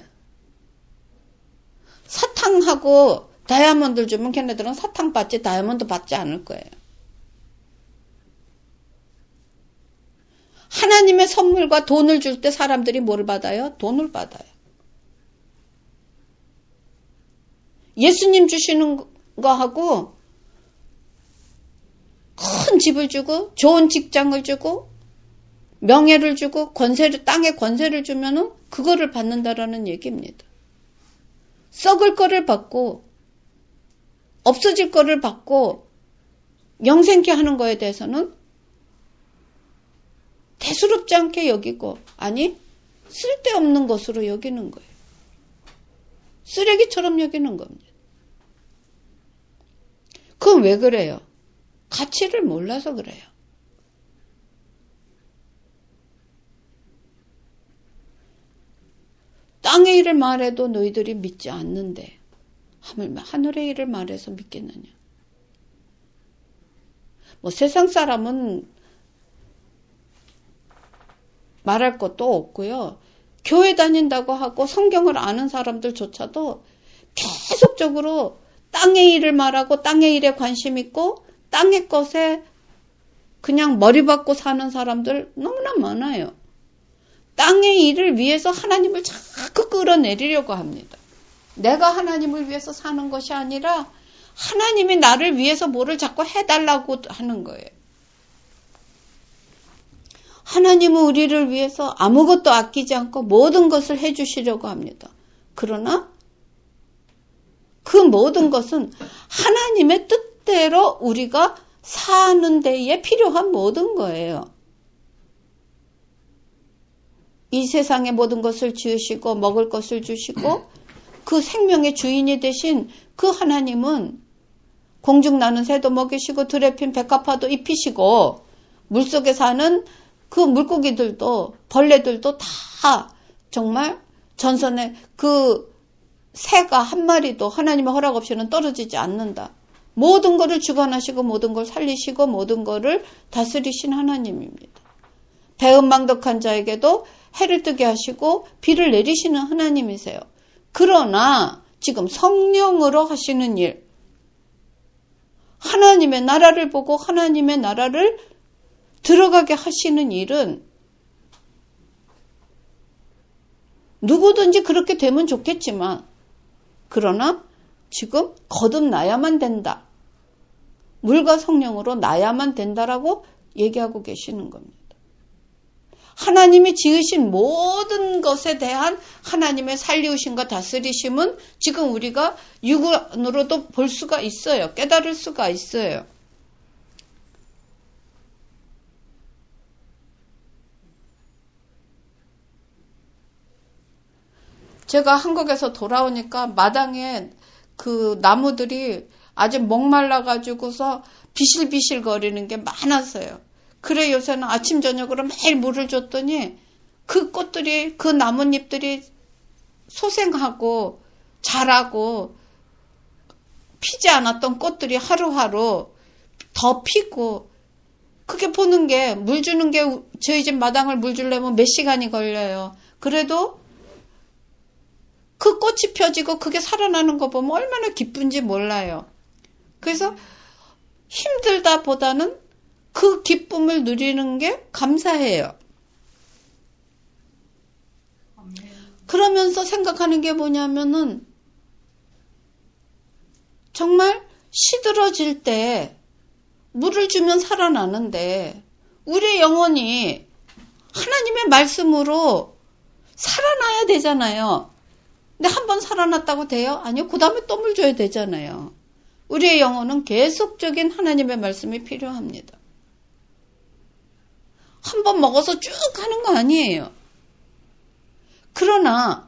사탕하고 다이아몬드를 주면 걔네들은 사탕 받지 다이아몬드 받지 않을 거예요. 하나님의 선물과 돈을 줄 때 사람들이 뭘 받아요? 돈을 받아요. 예수님 주시는 거하고 큰 집을 주고 좋은 직장을 주고 명예를 주고 권세를 땅에 권세를 주면은 그거를 받는다라는 얘기입니다. 썩을 거를 받고 없어질 거를 받고 영생케 하는 거에 대해서는 대수롭지 않게 여기고 아니 쓸데없는 것으로 여기는 거예요. 쓰레기처럼 여기는 겁니다. 그건 왜 그래요? 가치를 몰라서 그래요. 땅의 일을 말해도 너희들이 믿지 않는데 하물며 하늘의 일을 말해서 믿겠느냐. 뭐 세상 사람은 말할 것도 없고요. 교회 다닌다고 하고 성경을 아는 사람들조차도 계속적으로 땅의 일을 말하고 땅의 일에 관심 있고 땅의 것에 그냥 머리 박고 사는 사람들 너무나 많아요. 땅의 일을 위해서 하나님을 자꾸 끌어내리려고 합니다. 내가 하나님을 위해서 사는 것이 아니라 하나님이 나를 위해서 뭐를 자꾸 해달라고 하는 거예요. 하나님은 우리를 위해서 아무것도 아끼지 않고 모든 것을 해주시려고 합니다. 그러나 그 모든 것은 하나님의 뜻대로 우리가 사는 데에 필요한 모든 거예요. 이 세상의 모든 것을 지으시고 먹을 것을 주시고 그 생명의 주인이 되신 그 하나님은 공중 나는 새도 먹이시고 들에 핀 백합화도 입히시고 물속에 사는 그 물고기들도 벌레들도 다 정말 전선에 그 새가 한 마리도 하나님의 허락 없이는 떨어지지 않는다. 모든 것을 주관하시고 모든 걸 살리시고 모든 것을 다스리신 하나님입니다. 배은망덕한 자에게도 해를 뜨게 하시고 비를 내리시는 하나님이세요. 그러나 지금 성령으로 하시는 일, 하나님의 나라를 보고 하나님의 나라를 들어가게 하시는 일은 누구든지 그렇게 되면 좋겠지만 그러나 지금 거듭나야만 된다. 물과 성령으로 나야만 된다라고 얘기하고 계시는 겁니다. 하나님이 지으신 모든 것에 대한 하나님의 살리우심과 다스리심은 지금 우리가 육안으로도 볼 수가 있어요. 깨달을 수가 있어요. 제가 한국에서 돌아오니까 마당에 그 나무들이 아주 목말라가지고서 비실비실 거리는 게 많았어요. 그래 요새는 아침 저녁으로 매일 물을 줬더니 그 꽃들이 그 나뭇잎들이 소생하고 자라고 피지 않았던 꽃들이 하루하루 더 피고 그게 보는 게 물 주는 게 저희 집 마당을 물 주려면 몇 시간이 걸려요. 그래도 그 꽃이 펴지고 그게 살아나는 거 보면 얼마나 기쁜지 몰라요. 그래서 힘들다 보다는 그 기쁨을 누리는 게 감사해요. 그러면서 생각하는 게 뭐냐면은 정말 시들어질 때 물을 주면 살아나는데 우리의 영혼이 하나님의 말씀으로 살아나야 되잖아요. 근데 한 번 살아났다고 돼요? 아니요. 그 다음에 또 물 줘야 되잖아요. 우리의 영혼은 계속적인 하나님의 말씀이 필요합니다. 한 번 먹어서 쭉 하는 거 아니에요. 그러나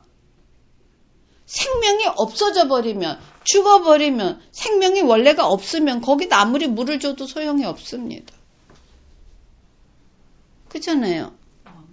생명이 없어져 버리면, 죽어버리면, 생명이 원래가 없으면 거기다 아무리 물을 줘도 소용이 없습니다. 그렇잖아요.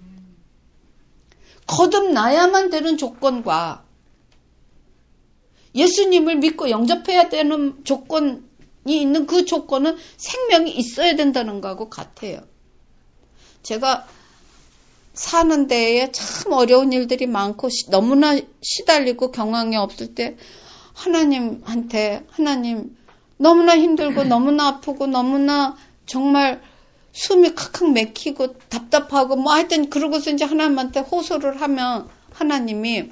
거듭나야만 되는 조건과 예수님을 믿고 영접해야 되는 조건이 있는 그 조건은 생명이 있어야 된다는 거하고 같아요. 제가 사는 데에 참 어려운 일들이 많고 너무나 시달리고 경황이 없을 때 하나님한테 하나님 너무나 힘들고 너무나 아프고 너무나 정말 숨이 칵칵 막히고 답답하고 뭐 하여튼 그러고서 이제 하나님한테 호소를 하면 하나님이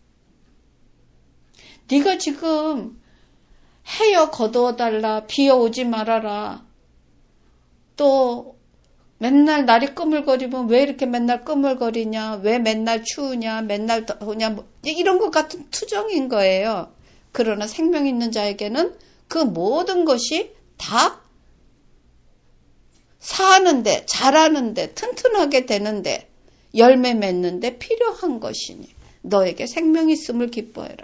네가 지금 해여 거두어달라 비어 오지 말아라 또 맨날 날이 끄물거리면 왜 이렇게 맨날 끄물거리냐 왜 맨날 추우냐 맨날 더우냐 뭐 이런 것 같은 투정인 거예요. 그러나 생명 있는 자에게는 그 모든 것이 다 사는데 자라는데 튼튼하게 되는데 열매 맺는데 필요한 것이니 너에게 생명이 있음을 기뻐해라.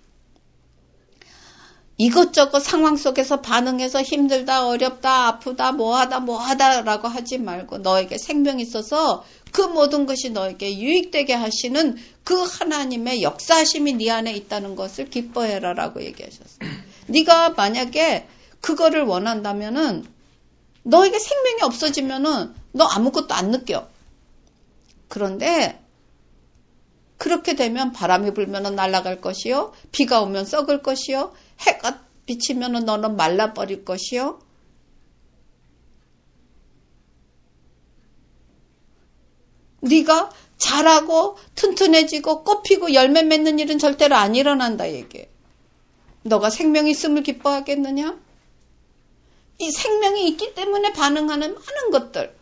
이것저것 상황 속에서 반응해서 힘들다 어렵다 아프다 뭐하다 뭐하다라고 하지 말고 너에게 생명이 있어서 그 모든 것이 너에게 유익되게 하시는 그 하나님의 역사하심이 네 안에 있다는 것을 기뻐해라라고 얘기하셨어요. 네가 만약에 그거를 원한다면은 너에게 생명이 없어지면은 너 아무것도 안 느껴. 그런데 그렇게 되면 바람이 불면은 날아갈 것이요. 비가 오면 썩을 것이요. 해가 비치면은 너는 말라버릴 것이요. 네가 자라고 튼튼해지고 꽃피고 열매 맺는 일은 절대로 안 일어난다 얘기해. 너가 생명이 있음을 기뻐하겠느냐? 이 생명이 있기 때문에 반응하는 많은 것들.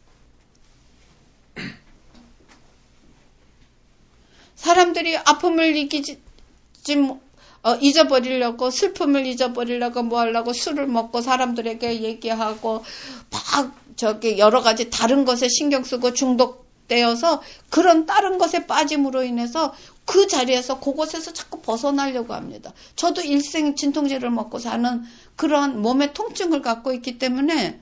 사람들이 아픔을 이기지 어, 잊어버리려고 슬픔을 잊어버리려고 뭐 하려고 술을 먹고 사람들에게 얘기하고 막 저기 여러 가지 다른 것에 신경 쓰고 중독되어서 그런 다른 것에 빠짐으로 인해서 그 자리에서 그곳에서 자꾸 벗어나려고 합니다. 저도 일생 진통제를 먹고 사는 그러한 몸의 통증을 갖고 있기 때문에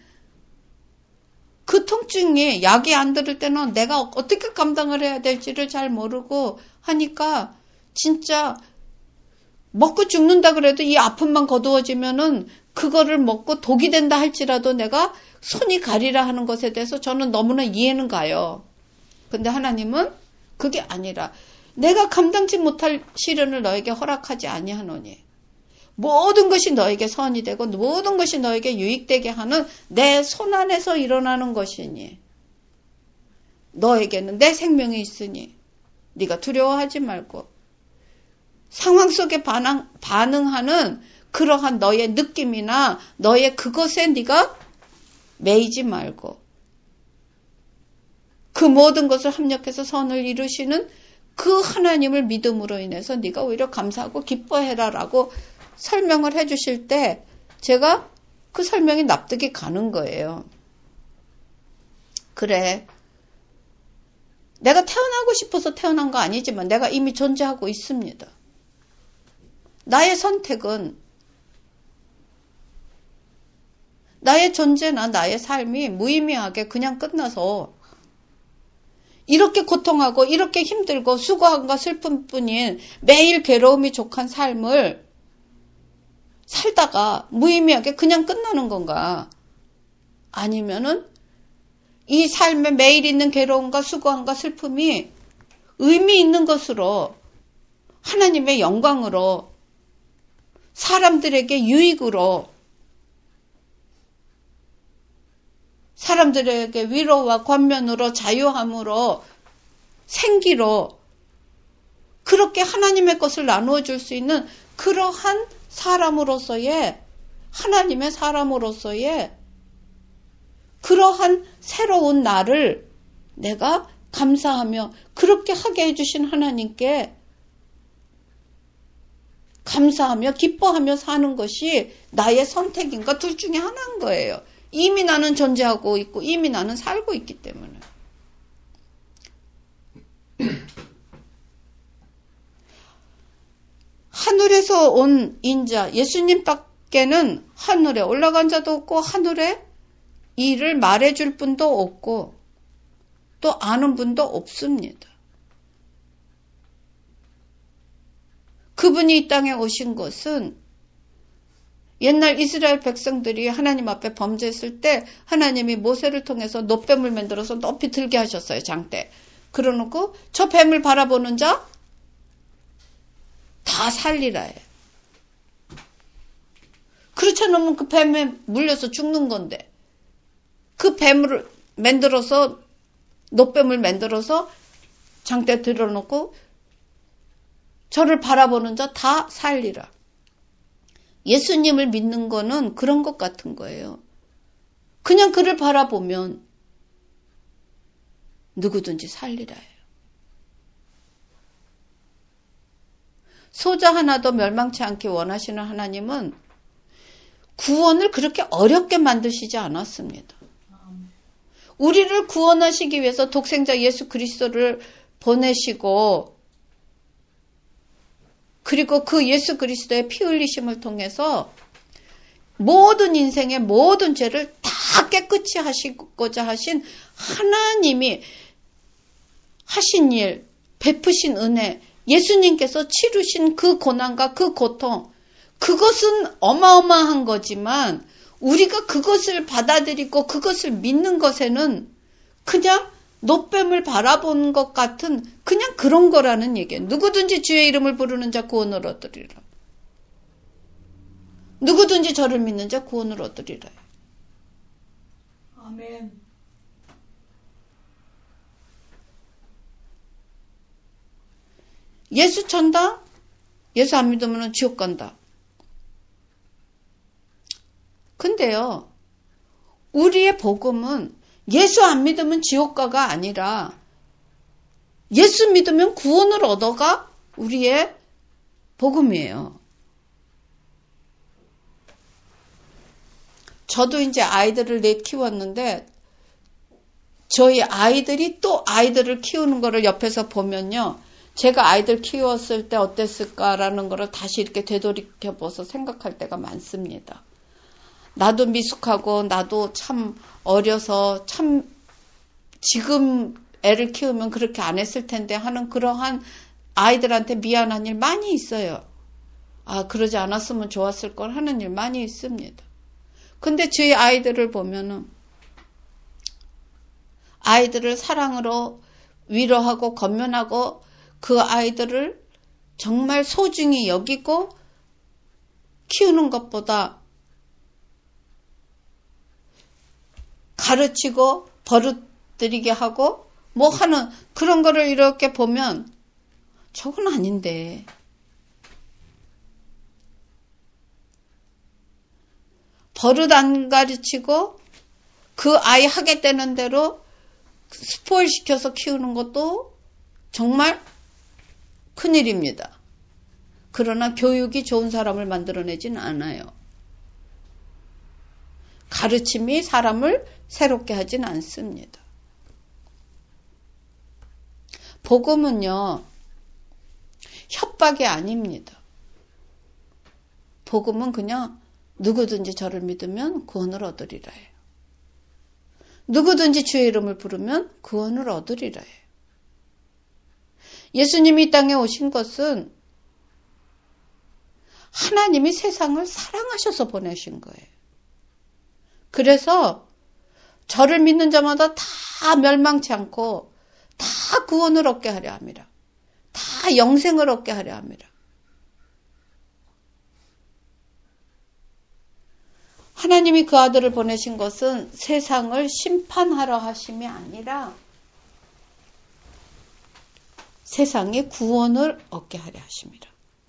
그 통증이 약이 안 들을 때는 내가 어떻게 감당을 해야 될지를 잘 모르고 하니까 진짜 먹고 죽는다 그래도 이 아픔만 거두어지면은 그거를 먹고 독이 된다 할지라도 내가 손이 가리라 하는 것에 대해서 저는 너무나 이해는 가요. 근데 하나님은 그게 아니라 내가 감당치 못할 시련을 너에게 허락하지 아니하노니 모든 것이 너에게 선이 되고 모든 것이 너에게 유익되게 하는 내 손 안에서 일어나는 것이니 너에게는 내 생명이 있으니 네가 두려워하지 말고 상황 속에 반응, 반응하는 그러한 너의 느낌이나 너의 그것에 네가 매이지 말고 그 모든 것을 합력해서 선을 이루시는 그 하나님을 믿음으로 인해서 네가 오히려 감사하고 기뻐해라라고 설명을 해주실 때 제가 그 설명이 납득이 가는 거예요. 그래. 내가 태어나고 싶어서 태어난 거 아니지만 내가 이미 존재하고 있습니다. 나의 선택은 나의 존재나 나의 삶이 무의미하게 그냥 끝나서 이렇게 고통하고 이렇게 힘들고 수고함과 슬픔뿐인 매일 괴로움이 족한 삶을 살다가 무의미하게 그냥 끝나는 건가? 아니면은 이 삶에 매일 있는 괴로움과 수고함과 슬픔이 의미 있는 것으로 하나님의 영광으로 사람들에게 유익으로 사람들에게 위로와 권면으로 자유함으로 생기로 그렇게 하나님의 것을 나누어 줄 수 있는 그러한 사람으로서의 하나님의 사람으로서의 그러한 새로운 나를 내가 감사하며 그렇게 하게 해주신 하나님께 감사하며 기뻐하며 사는 것이 나의 선택인가 둘 중에 하나인 거예요. 이미 나는 존재하고 있고 이미 나는 살고 있기 때문에. 하늘에서 온 인자 예수님밖에는 하늘에 올라간 자도 없고 하늘에 이를 말해줄 분도 없고 또 아는 분도 없습니다. 그 그분이 이 땅에 오신 것은 옛날 이스라엘 백성들이 하나님 앞에 범죄했을 때 하나님이 모세를 통해서 놋뱀을 만들어서 높이 들게 하셨어요. 장대. 그러놓고 저 뱀을 바라보는 자 다 살리라 해요. 그렇지 않으면 그 뱀에 물려서 죽는 건데 그 뱀을 만들어서 놋뱀을 만들어서 장대 들어놓고 저를 바라보는 자 다 살리라. 예수님을 믿는 거는 그런 것 같은 거예요. 그냥 그를 바라보면 누구든지 살리라 해요. 소자 하나도 멸망치 않게 원하시는 하나님은 구원을 그렇게 어렵게 만드시지 않았습니다. 우리를 구원하시기 위해서 독생자 예수 그리스도를 보내시고 그리고 그 예수 그리스도의 피 흘리심을 통해서 모든 인생의 모든 죄를 다 깨끗이 하시고자 하신 하나님이 하신 일, 베푸신 은혜, 예수님께서 치르신 그 고난과 그 고통, 그것은 어마어마한 거지만 우리가 그것을 받아들이고 그것을 믿는 것에는 그냥 놋뱀을 바라보는 것 같은 그냥 그런 거라는 얘기예요. 누구든지 주의 이름을 부르는 자 구원을 얻으리라. 누구든지 저를 믿는 자 구원을 얻으리라. 아멘. 예수 천다? 예수 안 믿으면 지옥 간다. 근데요, 우리의 복음은 예수 안 믿으면 지옥가가 아니라 예수 믿으면 구원을 얻어가 우리의 복음이에요. 저도 이제 아이들을 내 키웠는데 저희 아이들이 또 아이들을 키우는 거를 옆에서 보면요. 제가 아이들 키웠을 때 어땠을까라는 거를 다시 이렇게 되돌이켜봐서 생각할 때가 많습니다. 나도 미숙하고 나도 참 어려서 참 지금 애를 키우면 그렇게 안 했을 텐데 하는 그러한 아이들한테 미안한 일 많이 있어요. 아, 그러지 않았으면 좋았을 걸 하는 일 많이 있습니다. 근데 저희 아이들을 보면은 아이들을 사랑으로 위로하고 건면하고 그 아이들을 정말 소중히 여기고 키우는 것보다 가르치고 버릇들이게 하고 뭐 하는 그런 거를 이렇게 보면 저건 아닌데. 버릇 안 가르치고 그 아이 하겠다는 대로 스포일 시켜서 키우는 것도 정말 큰일입니다. 그러나 교육이 좋은 사람을 만들어내진 않아요. 가르침이 사람을 새롭게 하진 않습니다. 복음은요, 협박이 아닙니다. 복음은 그냥 누구든지 저를 믿으면 구원을 얻으리라 해요. 누구든지 주의 이름을 부르면 구원을 얻으리라 해요. 예수님이 이 땅에 오신 것은 하나님이 세상을 사랑하셔서 보내신 거예요. 그래서 저를 믿는 자마다 다 멸망치 않고 다 구원을 얻게 하려 합니다. 다 영생을 얻게 하려 합니다. 하나님이 그 아들을 보내신 것은 세상을 심판하러 하심이 아니라 세상에 구원을 얻게 하려 하십니다.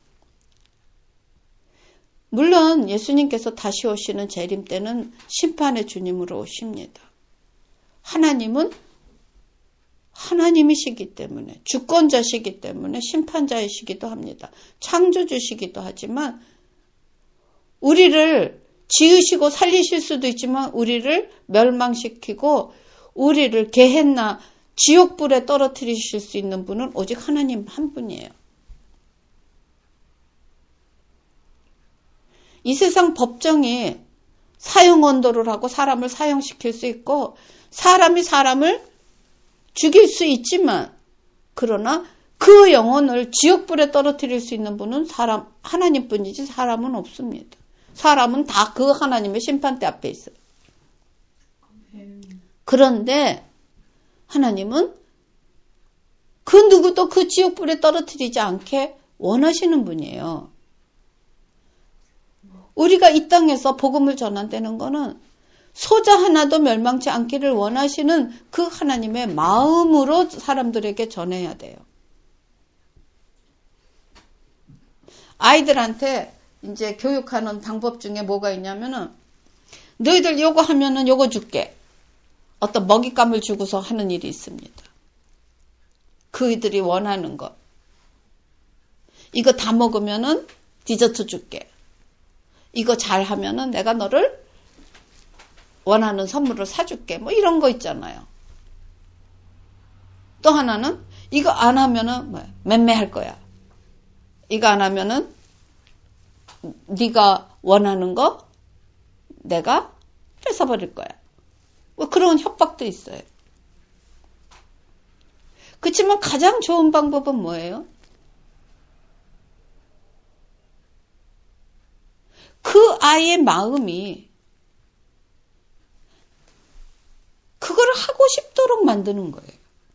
물론 예수님께서 다시 오시는 재림 때는 심판의 주님으로 오십니다. 하나님은 하나님이시기 때문에 주권자시기 때문에 심판자이시기도 합니다. 창조주시기도 하지만 우리를 지으시고 살리실 수도 있지만 우리를 멸망시키고 우리를 게헨나 지옥불에 떨어뜨리실 수 있는 분은 오직 하나님 한 분이에요. 이 세상 법정이 사형언도를 하고 사람을 사형시킬 수 있고 사람이 사람을 죽일 수 있지만 그러나 그 영혼을 지옥불에 떨어뜨릴 수 있는 분은 사람, 하나님뿐이지 사람은 없습니다. 사람은 다 그 하나님의 심판대 앞에 있어요. 그런데 하나님은 그 누구도 그 지옥불에 떨어뜨리지 않게 원하시는 분이에요. 우리가 이 땅에서 복음을 전한다는 거는 소자 하나도 멸망치 않기를 원하시는 그 하나님의 마음으로 사람들에게 전해야 돼요. 아이들한테 이제 교육하는 방법 중에 뭐가 있냐면은 너희들 요거 하면은 요거 줄게. 어떤 먹잇감을 주고서 하는 일이 있습니다. 그이들이 원하는 것. 이거 다 먹으면은 디저트 줄게. 이거 잘 하면은 내가 너를 원하는 선물을 사줄게. 뭐 이런 거 있잖아요. 또 하나는 이거 안 하면은 뭐 맴매할 거야. 이거 안 하면은 네가 원하는 거 내가 뺏어버릴 거야. 뭐 그런 협박도 있어요. 그렇지만 가장 좋은 방법은 뭐예요? 그 아이의 마음이 그걸 하고 싶도록 만드는 거예요.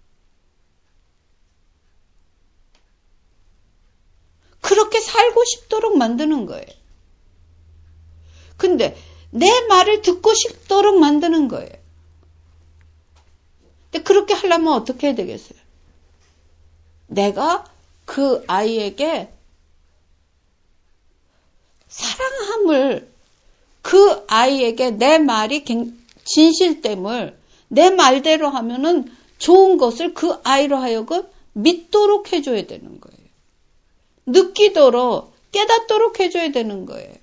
그렇게 살고 싶도록 만드는 거예요. 근데 내 말을 듣고 싶도록 만드는 거예요. 근데 그렇게 하려면 어떻게 해야 되겠어요? 내가 그 아이에게 사랑함을, 그 아이에게 내 말이 진실됨을 내 말대로 하면은 좋은 것을 그 아이로 하여금 믿도록 해줘야 되는 거예요. 느끼도록, 깨닫도록 해줘야 되는 거예요.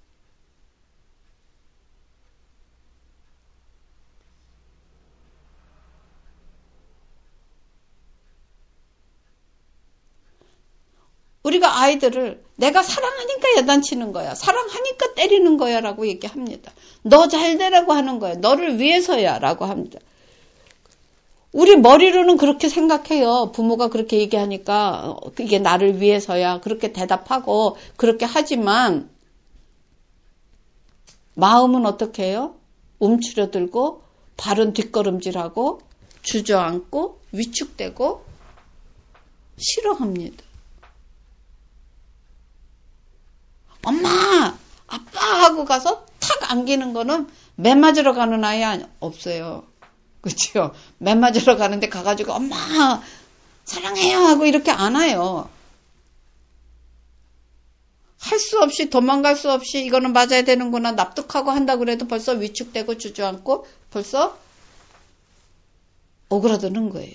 우리가 아이들을 내가 사랑하니까 야단치는 거야. 사랑하니까 때리는 거야 라고 얘기합니다. 너 잘 되라고 하는 거야. 너를 위해서야 라고 합니다. 우리 머리로는 그렇게 생각해요. 부모가 그렇게 얘기하니까 이게 나를 위해서야 그렇게 대답하고 그렇게 하지만 마음은 어떻게 해요? 움츠려들고 발은 뒷걸음질하고 주저앉고 위축되고 싫어합니다. 엄마, 아빠 하고 가서 탁 안기는 거는 매 맞으러 가는 아이 없어요. 그렇죠? 매 맞으러 가는데 가가지고 엄마 사랑해요 하고 이렇게 안 와요. 할 수 없이 도망갈 수 없이 이거는 맞아야 되는구나 납득하고 한다고 그래도 벌써 위축되고 주저앉고 벌써 오그라드는 거예요.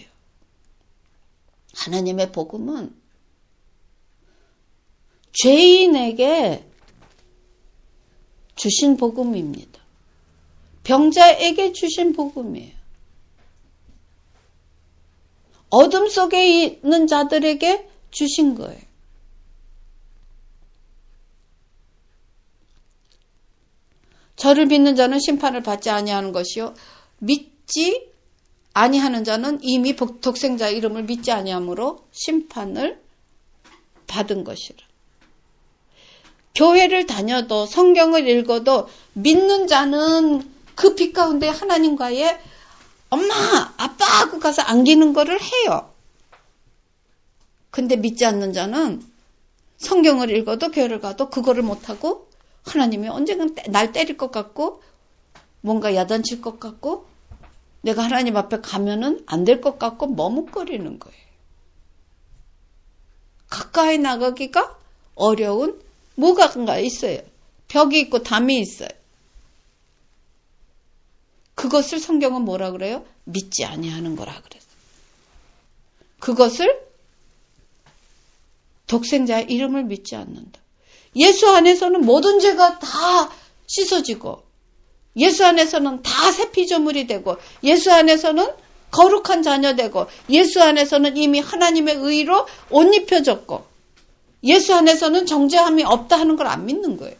하나님의 복음은 죄인에게 주신 복음입니다. 병자에게 주신 복음이에요. 어둠 속에 있는 자들에게 주신 거예요. 저를 믿는 자는 심판을 받지 아니하는 것이요 믿지 아니하는 자는 이미 독생자의 이름을 믿지 아니함으로 심판을 받은 것이라. 교회를 다녀도 성경을 읽어도 믿는 자는 그 빛 가운데 하나님과의 엄마, 아빠 하고 가서 안기는 거를 해요. 근데 믿지 않는 자는 성경을 읽어도 교회를 가도 그거를 못하고 하나님이 언젠가 날 때릴 것 같고 뭔가 야단칠 것 같고 내가 하나님 앞에 가면은 안 될 것 같고 머뭇거리는 거예요. 가까이 나가기가 어려운 뭐가 있어요. 벽이 있고 담이 있어요. 그것을 성경은 뭐라 그래요? 믿지 아니하는 거라 그랬어요. 그것을 독생자의 이름을 믿지 않는다. 예수 안에서는 모든 죄가 다 씻어지고 예수 안에서는 다 새 피조물이 되고 예수 안에서는 거룩한 자녀 되고 예수 안에서는 이미 하나님의 의로 옷 입혀졌고 예수 안에서는 정죄함이 없다 하는 걸 안 믿는 거예요.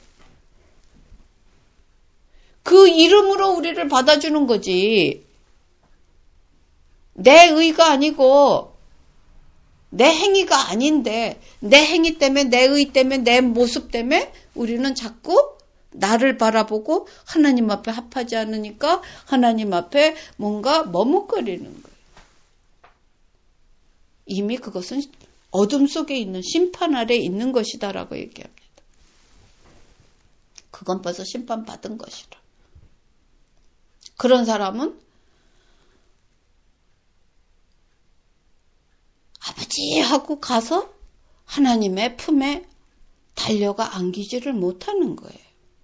그 이름으로 우리를 받아주는 거지. 내 의가 아니고 내 행위가 아닌데 내 행위 때문에 내 의 때문에 내 모습 때문에 우리는 자꾸 나를 바라보고 하나님 앞에 합하지 않으니까 하나님 앞에 뭔가 머뭇거리는 거예요. 이미 그것은 어둠 속에 있는 심판 아래 있는 것이다라고 얘기합니다. 그건 벌써 심판받은 것이라. 그런 사람은 아버지 하고 가서 하나님의 품에 달려가 안기지를 못하는 거예요.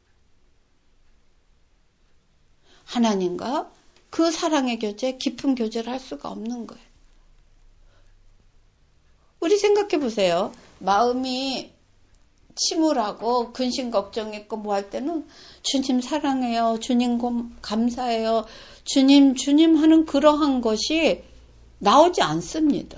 하나님과 그 사랑의 교제, 깊은 교제를 할 수가 없는 거예요. 우리 생각해 보세요. 마음이 침울하고 근심 걱정했고 뭐 할 때는 주님 사랑해요. 주님 감사해요. 주님 주님 하는 그러한 것이 나오지 않습니다.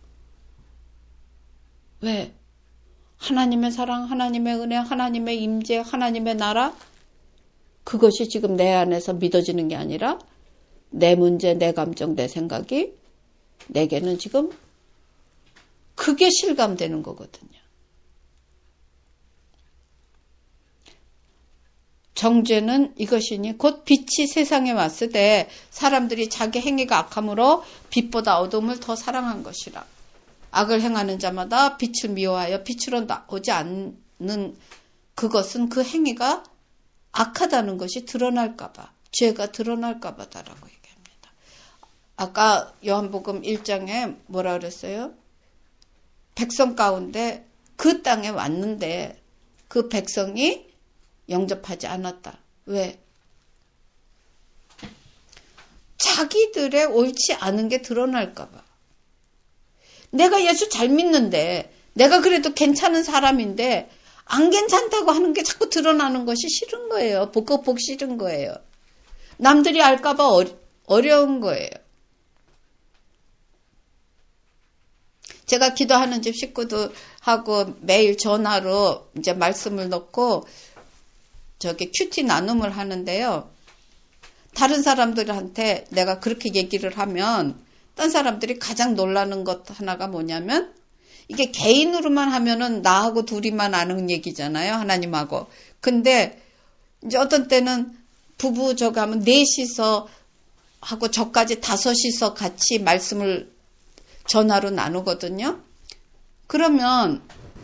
왜? 하나님의 사랑, 하나님의 은혜, 하나님의 임재, 하나님의 나라 그것이 지금 내 안에서 믿어지는 게 아니라 내 문제, 내 감정, 내 생각이 내게는 지금 그게 실감되는 거거든요. 정죄는 이것이니 곧 빛이 세상에 왔을 때 사람들이 자기 행위가 악함으로 빛보다 어둠을 더 사랑한 것이라. 악을 행하는 자마다 빛을 미워하여 빛으로 나오지 않는 그것은 그 행위가 악하다는 것이 드러날까봐, 죄가 드러날까봐다라고 얘기합니다. 아까 요한복음 일 장에 뭐라 그랬어요? 백성 가운데 그 땅에 왔는데 그 백성이 영접하지 않았다. 왜? 자기들의 옳지 않은 게 드러날까봐. 내가 예수 잘 믿는데 내가 그래도 괜찮은 사람인데 안 괜찮다고 하는 게 자꾸 드러나는 것이 싫은 거예요. 복고 복 싫은 거예요. 남들이 알까봐 어려, 어려운 거예요. 제가 기도하는 집 식구들하고 매일 전화로 이제 말씀을 넣고 저기 큐티 나눔을 하는데요. 다른 사람들한테 내가 그렇게 얘기를 하면 딴 사람들이 가장 놀라는 것 하나가 뭐냐면 이게 개인으로만 하면은 나하고 둘이만 아는 얘기잖아요. 하나님하고. 근데 이제 어떤 때는 부부 저거 하면 넷이서 하고 저까지 다섯이서 같이 말씀을 전화로 나누거든요. 그러면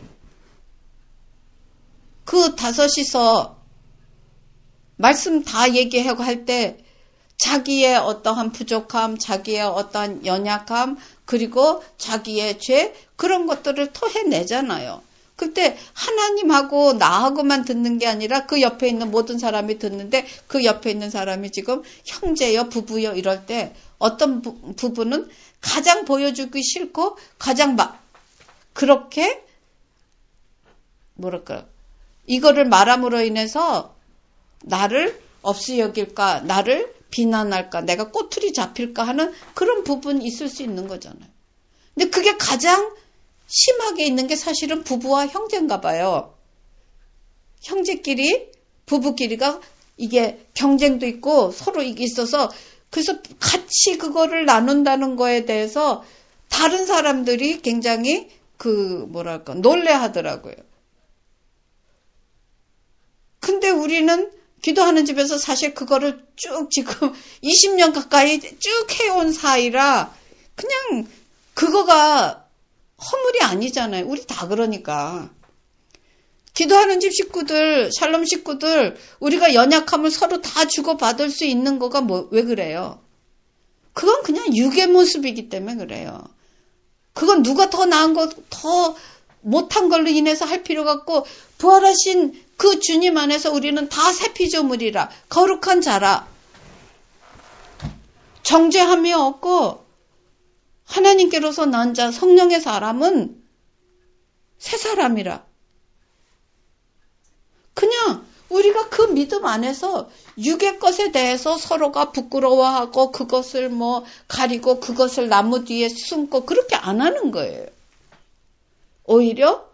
그 다섯이서 말씀 다 얘기하고 할 때 자기의 어떠한 부족함, 자기의 어떠한 연약함, 그리고 자기의 죄, 그런 것들을 토해내잖아요. 그때 하나님하고 나하고만 듣는 게 아니라 그 옆에 있는 모든 사람이 듣는데 그 옆에 있는 사람이 지금 형제여, 부부여 이럴 때 어떤 부, 부부는 가장 보여주기 싫고 가장 막 그렇게 뭐랄까 이거를 말함으로 인해서 나를 없이 여길까, 나를 비난할까, 내가 꼬투리 잡힐까 하는 그런 부분이 있을 수 있는 거잖아요. 근데 그게 가장 심하게 있는 게 사실은 부부와 형제인가 봐요. 형제끼리, 부부끼리가 이게 경쟁도 있고 서로 이게 있어서 그래서 같이 그거를 나눈다는 거에 대해서 다른 사람들이 굉장히 그 뭐랄까 놀래하더라고요. 근데 우리는 기도하는 집에서 사실 그거를 쭉 지금 이십 년 가까이 쭉 해온 사이라 그냥 그거가 허물이 아니잖아요. 우리 다 그러니까. 기도하는 집 식구들, 샬롬 식구들, 우리가 연약함을 서로 다 주고받을 수 있는 거가 뭐, 왜 그래요? 그건 그냥 육의 모습이기 때문에 그래요. 그건 누가 더 나은 것, 더 못한 걸로 인해서 할 필요가 없고, 부활하신 그 주님 안에서 우리는 다 새 피조물이라, 거룩한 자라, 정죄함이 없고, 하나님께로서 난 자, 성령의 사람은 새 사람이라. 그냥 우리가 그 믿음 안에서 육의 것에 대해서 서로가 부끄러워하고 그것을 뭐 가리고 그것을 나무 뒤에 숨고 그렇게 안 하는 거예요. 오히려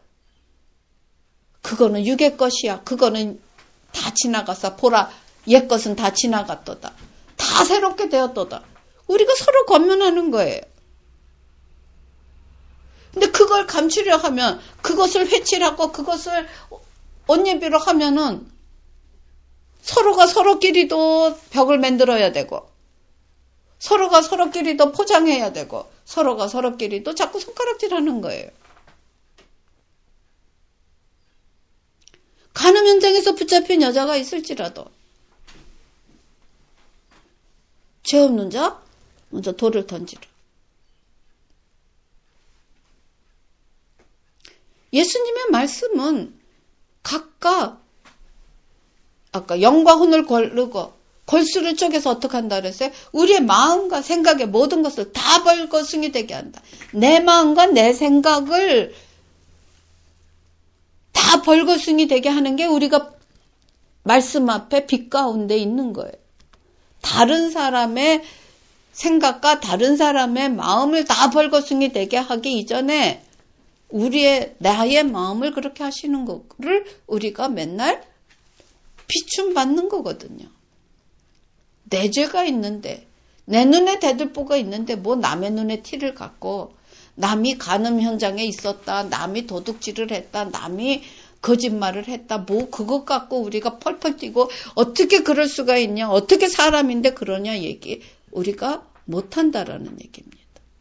그거는 육의 것이야. 그거는 다 지나가서 보라. 옛 것은 다 지나갔도다. 다 새롭게 되었도다. 우리가 서로 권면하는 거예요. 근데 그걸 감추려 하면, 그것을 회칠하고 그것을 옷 예비로 하면은 서로가 서로끼리도 벽을 만들어야 되고, 서로가 서로끼리도 포장해야 되고, 서로가 서로끼리도 자꾸 손가락질하는 거예요. 간음 현장에서 붙잡힌 여자가 있을지라도 죄 없는 자 먼저 돌을 던지라. 예수님의 말씀은 각각 아까 영과 혼을 걸르고 골수를 쪼개서 어떻게 한다 그랬어요? 우리의 마음과 생각의 모든 것을 다 벌거숭이 되게 한다. 내 마음과 내 생각을 다 벌거숭이 되게 하는 게 우리가 말씀 앞에 빛 가운데 있는 거예요. 다른 사람의 생각과 다른 사람의 마음을 다 벌거숭이 되게 하기 이전에 우리의 나의 마음을 그렇게 하시는 거를 우리가 맨날 비춤받는 거거든요. 내 죄가 있는데, 내 눈에 대들보가 있는데 뭐 남의 눈에 티를 갖고, 남이 간음 현장에 있었다, 남이 도둑질을 했다, 남이 거짓말을 했다, 뭐 그것 갖고 우리가 펄펄 뛰고 어떻게 그럴 수가 있냐, 어떻게 사람인데 그러냐 얘기 우리가 못한다라는 얘기입니다.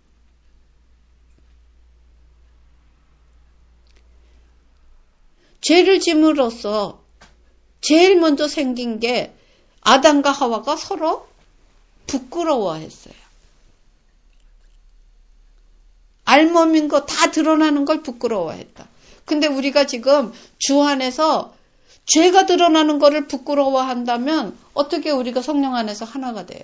죄를 짐으로써 제일 먼저 생긴 게 아담과 하와가 서로 부끄러워했어요. 알몸인 거 다 드러나는 걸 부끄러워했다. 근데 우리가 지금 주 안에서 죄가 드러나는 거를 부끄러워한다면 어떻게 우리가 성령 안에서 하나가 돼요?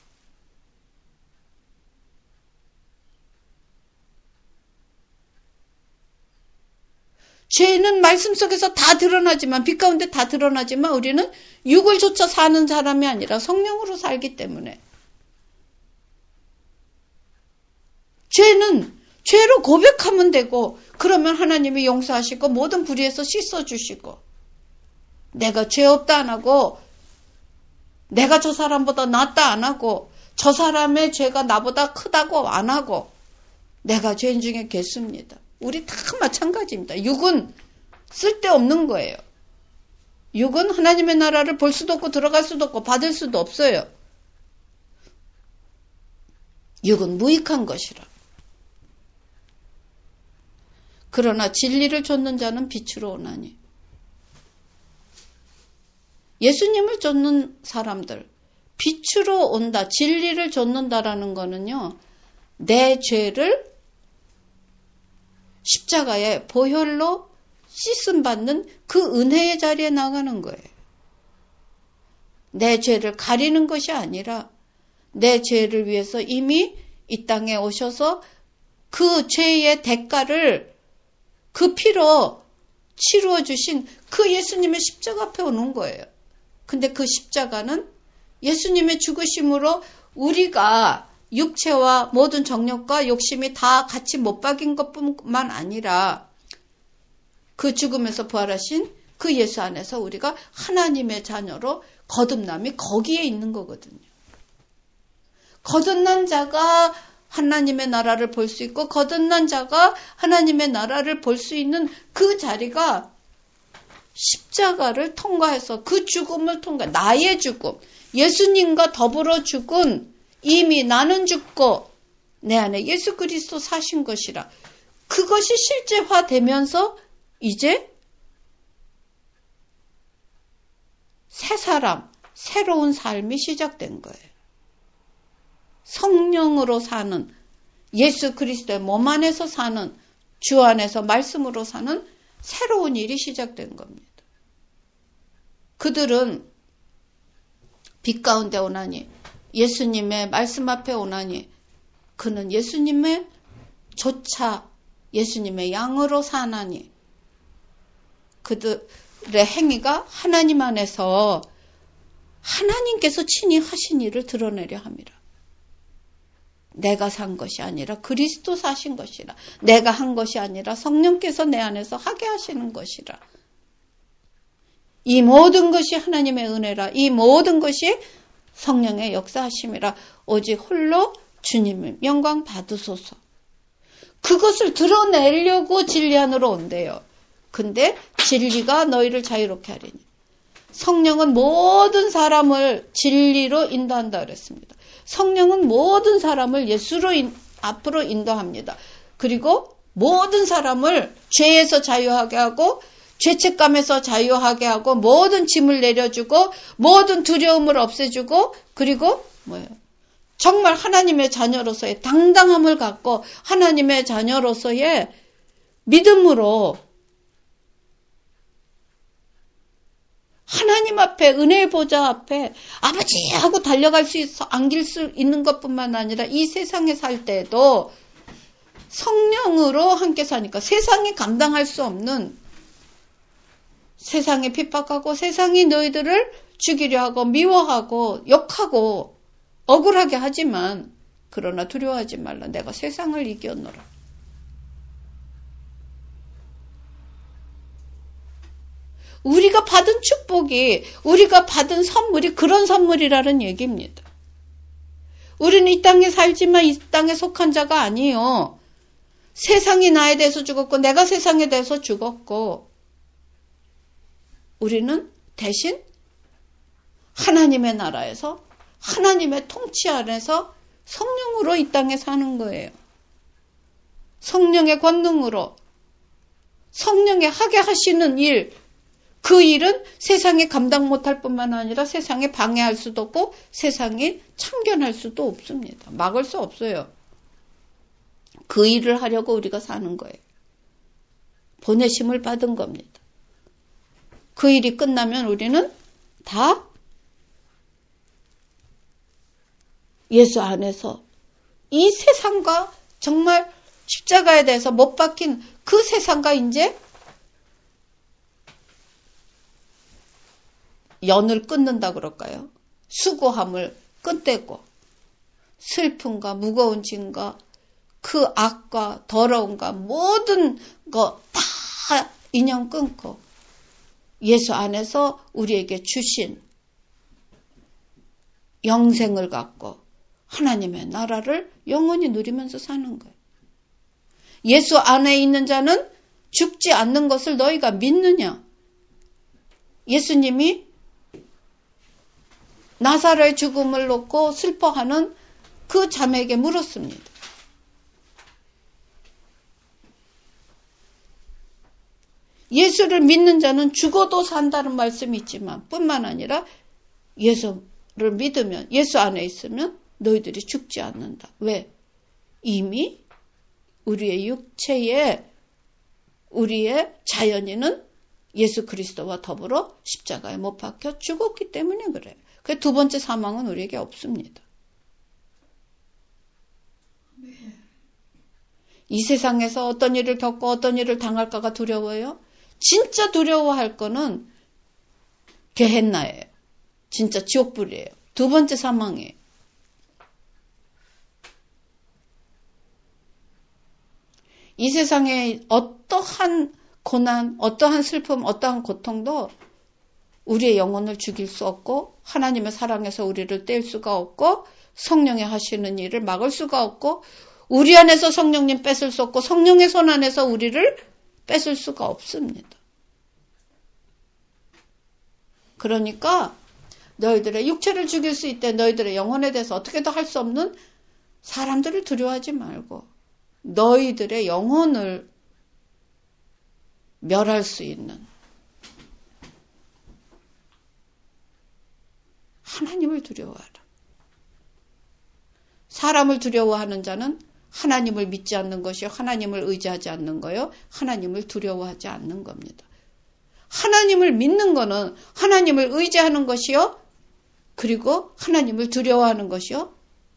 죄는 말씀 속에서 다 드러나지만, 빛 가운데 다 드러나지만 우리는 육을 좇아 사는 사람이 아니라 성령으로 살기 때문에 죄는 죄로 고백하면 되고, 그러면 하나님이 용서하시고 모든 불의에서 씻어주시고, 내가 죄 없다 안 하고, 내가 저 사람보다 낫다 안 하고, 저 사람의 죄가 나보다 크다고 안 하고, 내가 죄인 중에 개수입니다. 우리 다 마찬가지입니다. 육은 쓸데없는 거예요. 육은 하나님의 나라를 볼 수도 없고 들어갈 수도 없고 받을 수도 없어요. 육은 무익한 것이라. 그러나 진리를 좇는 자는 빛으로 오나니. 예수님을 좇는 사람들, 빛으로 온다, 진리를 좇는다라는 거는요, 내 죄를 십자가의 보혈로 씻음받는 그 은혜의 자리에 나가는 거예요. 내 죄를 가리는 것이 아니라 내 죄를 위해서 이미 이 땅에 오셔서 그 죄의 대가를 그 피로 치루어 주신 그 예수님의 십자가 앞에 오는 거예요. 근데 그 십자가는 예수님의 죽으심으로 우리가 육체와 모든 정욕과 욕심이 다 같이 못 박인 것뿐만 아니라 그 죽음에서 부활하신 그 예수 안에서 우리가 하나님의 자녀로 거듭남이 거기에 있는 거거든요. 거듭난 자가 하나님의 나라를 볼 수 있고, 거듭난 자가 하나님의 나라를 볼 수 있는 그 자리가 십자가를 통과해서 그 죽음을 통과, 나의 죽음, 예수님과 더불어 죽은, 이미 나는 죽고 내 안에 예수 그리스도 사신 것이라, 그것이 실제화되면서 이제 새 사람, 새로운 삶이 시작된 거예요. 성령으로 사는, 예수 그리스도의 몸 안에서 사는, 주 안에서 말씀으로 사는 새로운 일이 시작된 겁니다. 그들은 빛 가운데 오나니, 예수님의 말씀 앞에 오나니, 그는 예수님의 조차 예수님의 양으로 사나니, 그들의 행위가 하나님 안에서 하나님께서 친히 하신 일을 드러내려 함이라. 내가 산 것이 아니라 그리스도 사신 것이라. 내가 한 것이 아니라 성령께서 내 안에서 하게 하시는 것이라. 이 모든 것이 하나님의 은혜라. 이 모든 것이 성령의 역사하심이라. 오직 홀로 주님의 영광 받으소서. 그것을 드러내려고 진리 안으로 온대요. 근데 진리가 너희를 자유롭게 하리니. 성령은 모든 사람을 진리로 인도한다 그랬습니다. 성령은 모든 사람을 예수로 인, 앞으로 인도합니다. 그리고 모든 사람을 죄에서 자유하게 하고 죄책감에서 자유하게 하고 모든 짐을 내려주고 모든 두려움을 없애주고 그리고 뭐예요? 정말 하나님의 자녀로서의 당당함을 갖고 하나님의 자녀로서의 믿음으로 하나님 앞에 은혜의 보좌 앞에 아버지 하고 달려갈 수 있어 안길 수 있는 것뿐만 아니라 이 세상에 살 때에도 성령으로 함께 사니까 세상이 감당할 수 없는 세상에 핍박하고 세상이 너희들을 죽이려 하고 미워하고 욕하고 억울하게 하지만 그러나 두려워하지 말라. 내가 세상을 이겼노라. 우리가 받은 축복이 우리가 받은 선물이 그런 선물이라는 얘기입니다. 우리는 이 땅에 살지만 이 땅에 속한 자가 아니요. 세상이 나에 대해서 죽었고 내가 세상에 대해서 죽었고 우리는 대신 하나님의 나라에서 하나님의 통치 안에서 성령으로 이 땅에 사는 거예요. 성령의 권능으로 성령의 하게 하시는 일, 그 일은 세상에 감당 못할 뿐만 아니라 세상에 방해할 수도 없고 세상에 참견할 수도 없습니다. 막을 수 없어요. 그 일을 하려고 우리가 사는 거예요. 보내심을 받은 겁니다. 그 일이 끝나면 우리는 다 예수 안에서 이 세상과 정말 십자가에 대해서 못 박힌 그 세상과 이제 연을 끊는다 그럴까요? 수고함을 끝내고 슬픔과 무거운 짐과 그 악과 더러움과 모든 거 다 인연 끊고 예수 안에서 우리에게 주신 영생을 갖고 하나님의 나라를 영원히 누리면서 사는 거예요. 예수 안에 있는 자는 죽지 않는 것을 너희가 믿느냐? 예수님이 나사로의 죽음을 놓고 슬퍼하는 그 자매에게 물었습니다. 예수를 믿는 자는 죽어도 산다는 말씀이 있지만 뿐만 아니라 예수를 믿으면 예수 안에 있으면 너희들이 죽지 않는다. 왜? 이미 우리의 육체에 우리의 자연인은 예수 그리스도와 더불어 십자가에 못 박혀 죽었기 때문에 그래요. 그 두 번째 사망은 우리에게 없습니다. 이 세상에서 어떤 일을 겪고 어떤 일을 당할까가 두려워요? 진짜 두려워할 거는 게헨나예요. 진짜 지옥불이에요. 두 번째 사망이에요. 이 세상에 어떠한 고난, 어떠한 슬픔, 어떠한 고통도 우리의 영혼을 죽일 수 없고 하나님의 사랑에서 우리를 뗄 수가 없고 성령의 하시는 일을 막을 수가 없고 우리 안에서 성령님 뺏을 수 없고 성령의 손 안에서 우리를 뺏을 수가 없습니다. 그러니까 너희들의 육체를 죽일 수 있대 너희들의 영혼에 대해서 어떻게도 할 수 없는 사람들을 두려워하지 말고 너희들의 영혼을 멸할 수 있는 하나님을 두려워하라. 사람을 두려워하는 자는 하나님을 믿지 않는 것이요. 하나님을 의지하지 않는 거요. 하나님을 두려워하지 않는 겁니다. 하나님을 믿는 거는 하나님을 의지하는 것이요. 그리고 하나님을 두려워하는 것이요.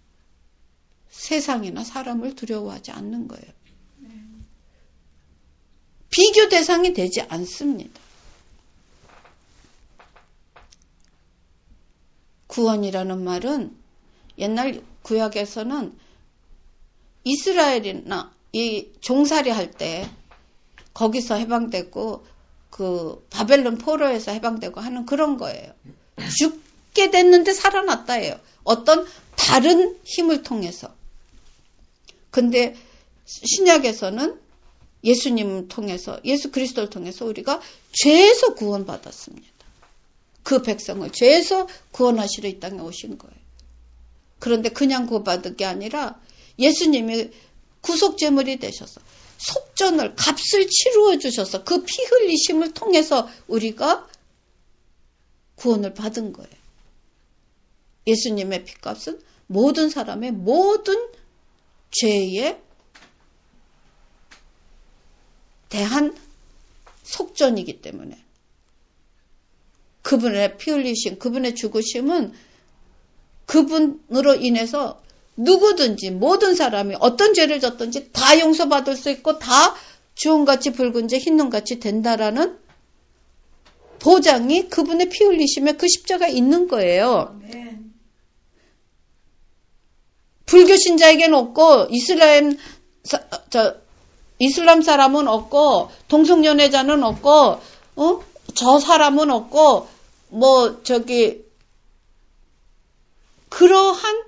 세상이나 사람을 두려워하지 않는 거예요. 비교 대상이 되지 않습니다. 구원이라는 말은 옛날 구약에서는 이스라엘이나 이 종살이 할 때 거기서 해방되고 그 바벨론 포로에서 해방되고 하는 그런 거예요. 죽게 됐는데 살아났다예요. 어떤 다른 힘을 통해서. 근데 신약에서는 예수님을 통해서, 예수 그리스도를 통해서 우리가 죄에서 구원받았습니다. 그 백성을 죄에서 구원하시러 이 땅에 오신 거예요. 그런데 그냥 구원받은 게 아니라 예수님이 구속제물이 되셔서 속전을, 값을 치루어 주셔서 그 피 흘리심을 통해서 우리가 구원을 받은 거예요. 예수님의 피값은 모든 사람의 모든 죄에 대한 속전이기 때문에 그분의 피 흘리심, 그분의 죽으심은 그분으로 인해서 누구든지 모든 사람이 어떤 죄를 졌든지 다 용서받을 수 있고 다 주홍같이 붉은 재 흰눈같이 된다라는 보장이 그분의 피 흘리심에 그 십자가에 있는 거예요. 아멘. 불교 신자에게는 없고 이슬람 사, 저 이슬람 사람은 없고 동성연애자는 없고 어? 저 사람은 없고 뭐 저기 그러한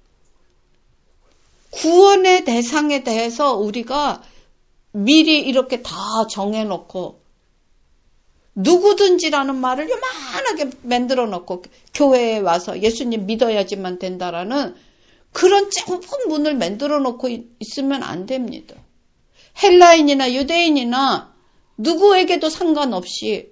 구원의 대상에 대해서 우리가 미리 이렇게 다 정해놓고 누구든지라는 말을 요만하게 만들어 놓고 교회에 와서 예수님 믿어야지만 된다라는 그런 좁은 문을 만들어 놓고 있으면 안 됩니다. 헬라인이나 유대인이나 누구에게도 상관없이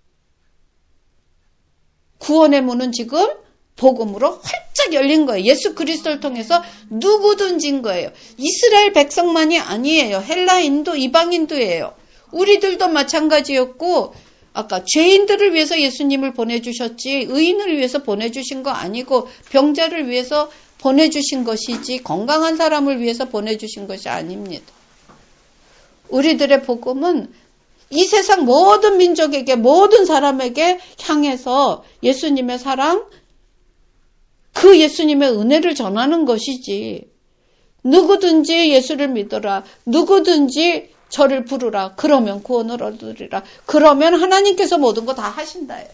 구원의 문은 지금 복음으로 활짝 열린 거예요. 예수 그리스도를 통해서 누구든지인 거예요. 이스라엘 백성만이 아니에요. 헬라인도 이방인도예요. 우리들도 마찬가지였고 아까 죄인들을 위해서 예수님을 보내주셨지 의인을 위해서 보내주신 거 아니고 병자를 위해서 보내주신 것이지 건강한 사람을 위해서 보내주신 것이 아닙니다. 우리들의 복음은 이 세상 모든 민족에게 모든 사람에게 향해서 예수님의 사랑 그 예수님의 은혜를 전하는 것이지 누구든지 예수를 믿어라 누구든지 저를 부르라 그러면 구원을 얻으리라 그러면 하나님께서 모든 거 다 하신다예요.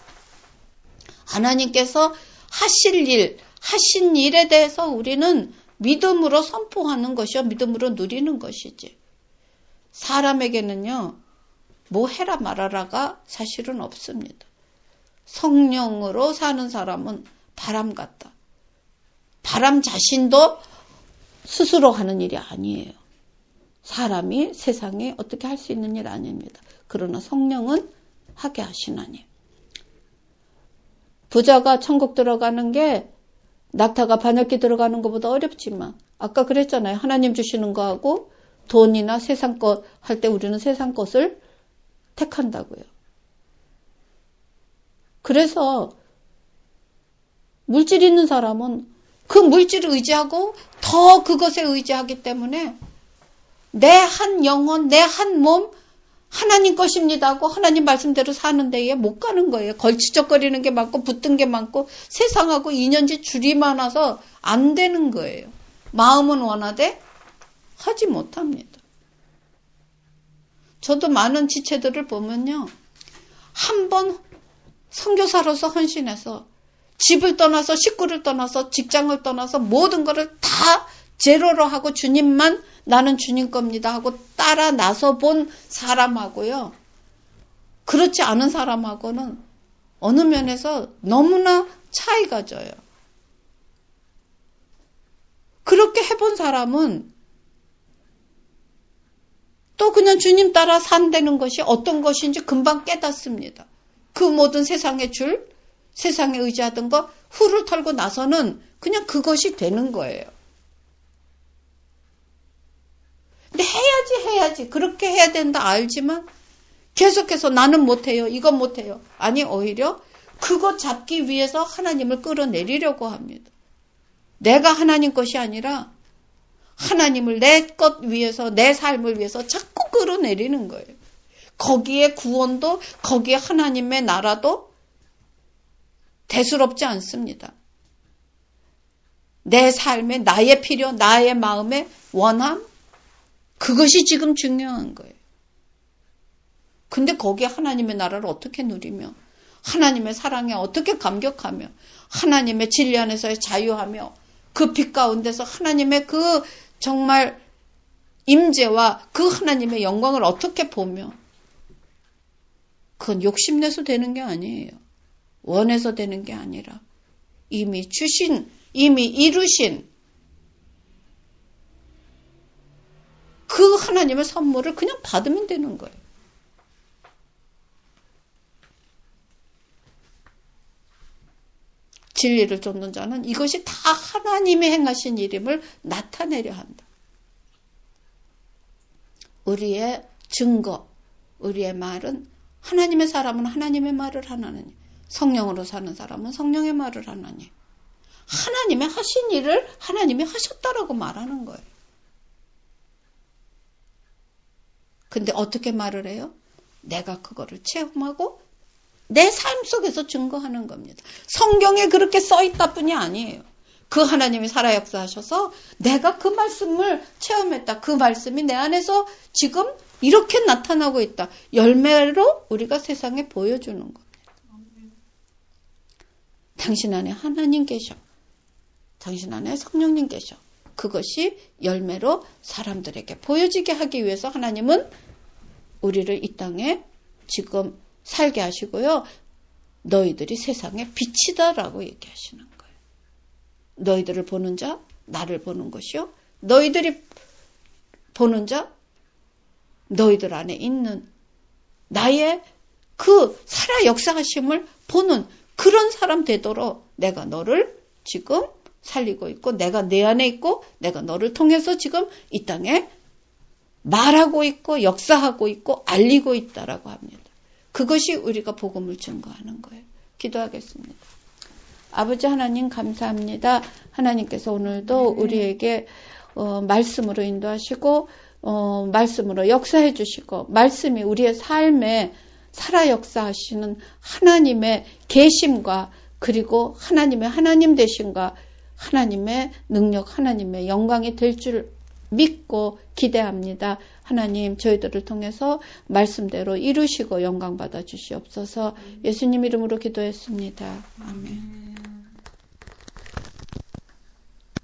하나님께서 하실 일 하신 일에 대해서 우리는 믿음으로 선포하는 것이요 믿음으로 누리는 것이지 사람에게는요 뭐 해라 말아라가 사실은 없습니다. 성령으로 사는 사람은 바람 같다. 바람 자신도 스스로 하는 일이 아니에요. 사람이 세상에 어떻게 할 수 있는 일 아닙니다. 그러나 성령은 하게 하시나니. 부자가 천국 들어가는 게 낙타가 바늘기 들어가는 것보다 어렵지만 아까 그랬잖아요. 하나님 주시는 거하고 돈이나 세상 것 할 때 우리는 세상 것을 택한다고요. 그래서 물질 있는 사람은 그 물질을 의지하고 더 그것에 의지하기 때문에 내 한 영혼, 내 한 몸 하나님 것입니다 하고 하나님 말씀대로 사는 데에 못 가는 거예요. 걸치적거리는 게 많고 붙든 게 많고 세상하고 인연지 줄이 많아서 안 되는 거예요. 마음은 원하되 하지 못합니다. 저도 많은 지체들을 보면요. 한 번 선교사로서 헌신해서 집을 떠나서 식구를 떠나서 직장을 떠나서 모든 것을 다 제로로 하고 주님만 나는 주님 겁니다 하고 따라 나서 본 사람하고요. 그렇지 않은 사람하고는 어느 면에서 너무나 차이가 져요. 그렇게 해본 사람은 또 그냥 주님 따라 산다는 것이 어떤 것인지 금방 깨닫습니다. 그 모든 세상의 줄, 세상에 의지하던 거 후를 털고 나서는 그냥 그것이 되는 거예요. 근데 해야지 해야지 그렇게 해야 된다 알지만 계속해서 나는 못해요. 이건 못해요. 아니 오히려 그것 잡기 위해서 하나님을 끌어내리려고 합니다. 내가 하나님 것이 아니라 하나님을 내 것 위해서 내 삶을 위해서 자꾸 끌어내리는 거예요. 거기에 구원도 거기에 하나님의 나라도 대수롭지 않습니다. 내 삶에 나의 필요, 나의 마음의 원함 그것이 지금 중요한 거예요. 근데 거기에 하나님의 나라를 어떻게 누리며 하나님의 사랑에 어떻게 감격하며 하나님의 진리 안에서의 자유하며 그 빛 가운데서 하나님의 그 정말 임재와 그 하나님의 영광을 어떻게 보며, 그건 욕심내서 되는 게 아니에요. 원해서 되는 게 아니라 이미 주신, 이미 이루신 그 하나님의 선물을 그냥 받으면 되는 거예요. 진리를 쫓는 자는 이것이 다 하나님이 행하신 일임을 나타내려 한다. 우리의 증거, 우리의 말은, 하나님의 사람은 하나님의 말을 하나니, 성령으로 사는 사람은 성령의 말을 하나니, 하나님의 하신 일을 하나님이 하셨다라고 말하는 거예요. 근데 어떻게 말을 해요? 내가 그거를 체험하고 내 삶 속에서 증거하는 겁니다. 성경에 그렇게 써있다 뿐이 아니에요. 그 하나님이 살아 역사하셔서 내가 그 말씀을 체험했다. 그 말씀이 내 안에서 지금 이렇게 나타나고 있다. 열매로 우리가 세상에 보여주는 겁니다. 당신 안에 하나님 계셔. 당신 안에 성령님 계셔. 그것이 열매로 사람들에게 보여지게 하기 위해서 하나님은 우리를 이 땅에 지금 살게 하시고요. 너희들이 세상의 빛이다라고 얘기하시는 거예요. 너희들을 보는 자, 나를 보는 것이요. 너희들이 보는 자, 너희들 안에 있는 나의 그 살아 역사하심을 보는 그런 사람 되도록 내가 너를 지금 살리고 있고, 내가 내 안에 있고, 내가 너를 통해서 지금 이 땅에 말하고 있고, 역사하고 있고, 알리고 있다라고 합니다. 그것이 우리가 복음을 증거하는 거예요. 기도하겠습니다. 아버지 하나님 감사합니다. 하나님께서 오늘도 우리에게 어, 말씀으로 인도하시고 어, 말씀으로 역사해 주시고, 말씀이 우리의 삶에 살아 역사하시는 하나님의 계심과, 그리고 하나님의 하나님 되심과 하나님의 능력, 하나님의 영광이 될 줄 믿고 기대합니다. 하나님, 저희들을 통해서 말씀대로 이루시고 영광 받아 주시옵소서. 예수님 이름으로 기도했습니다. 아멘.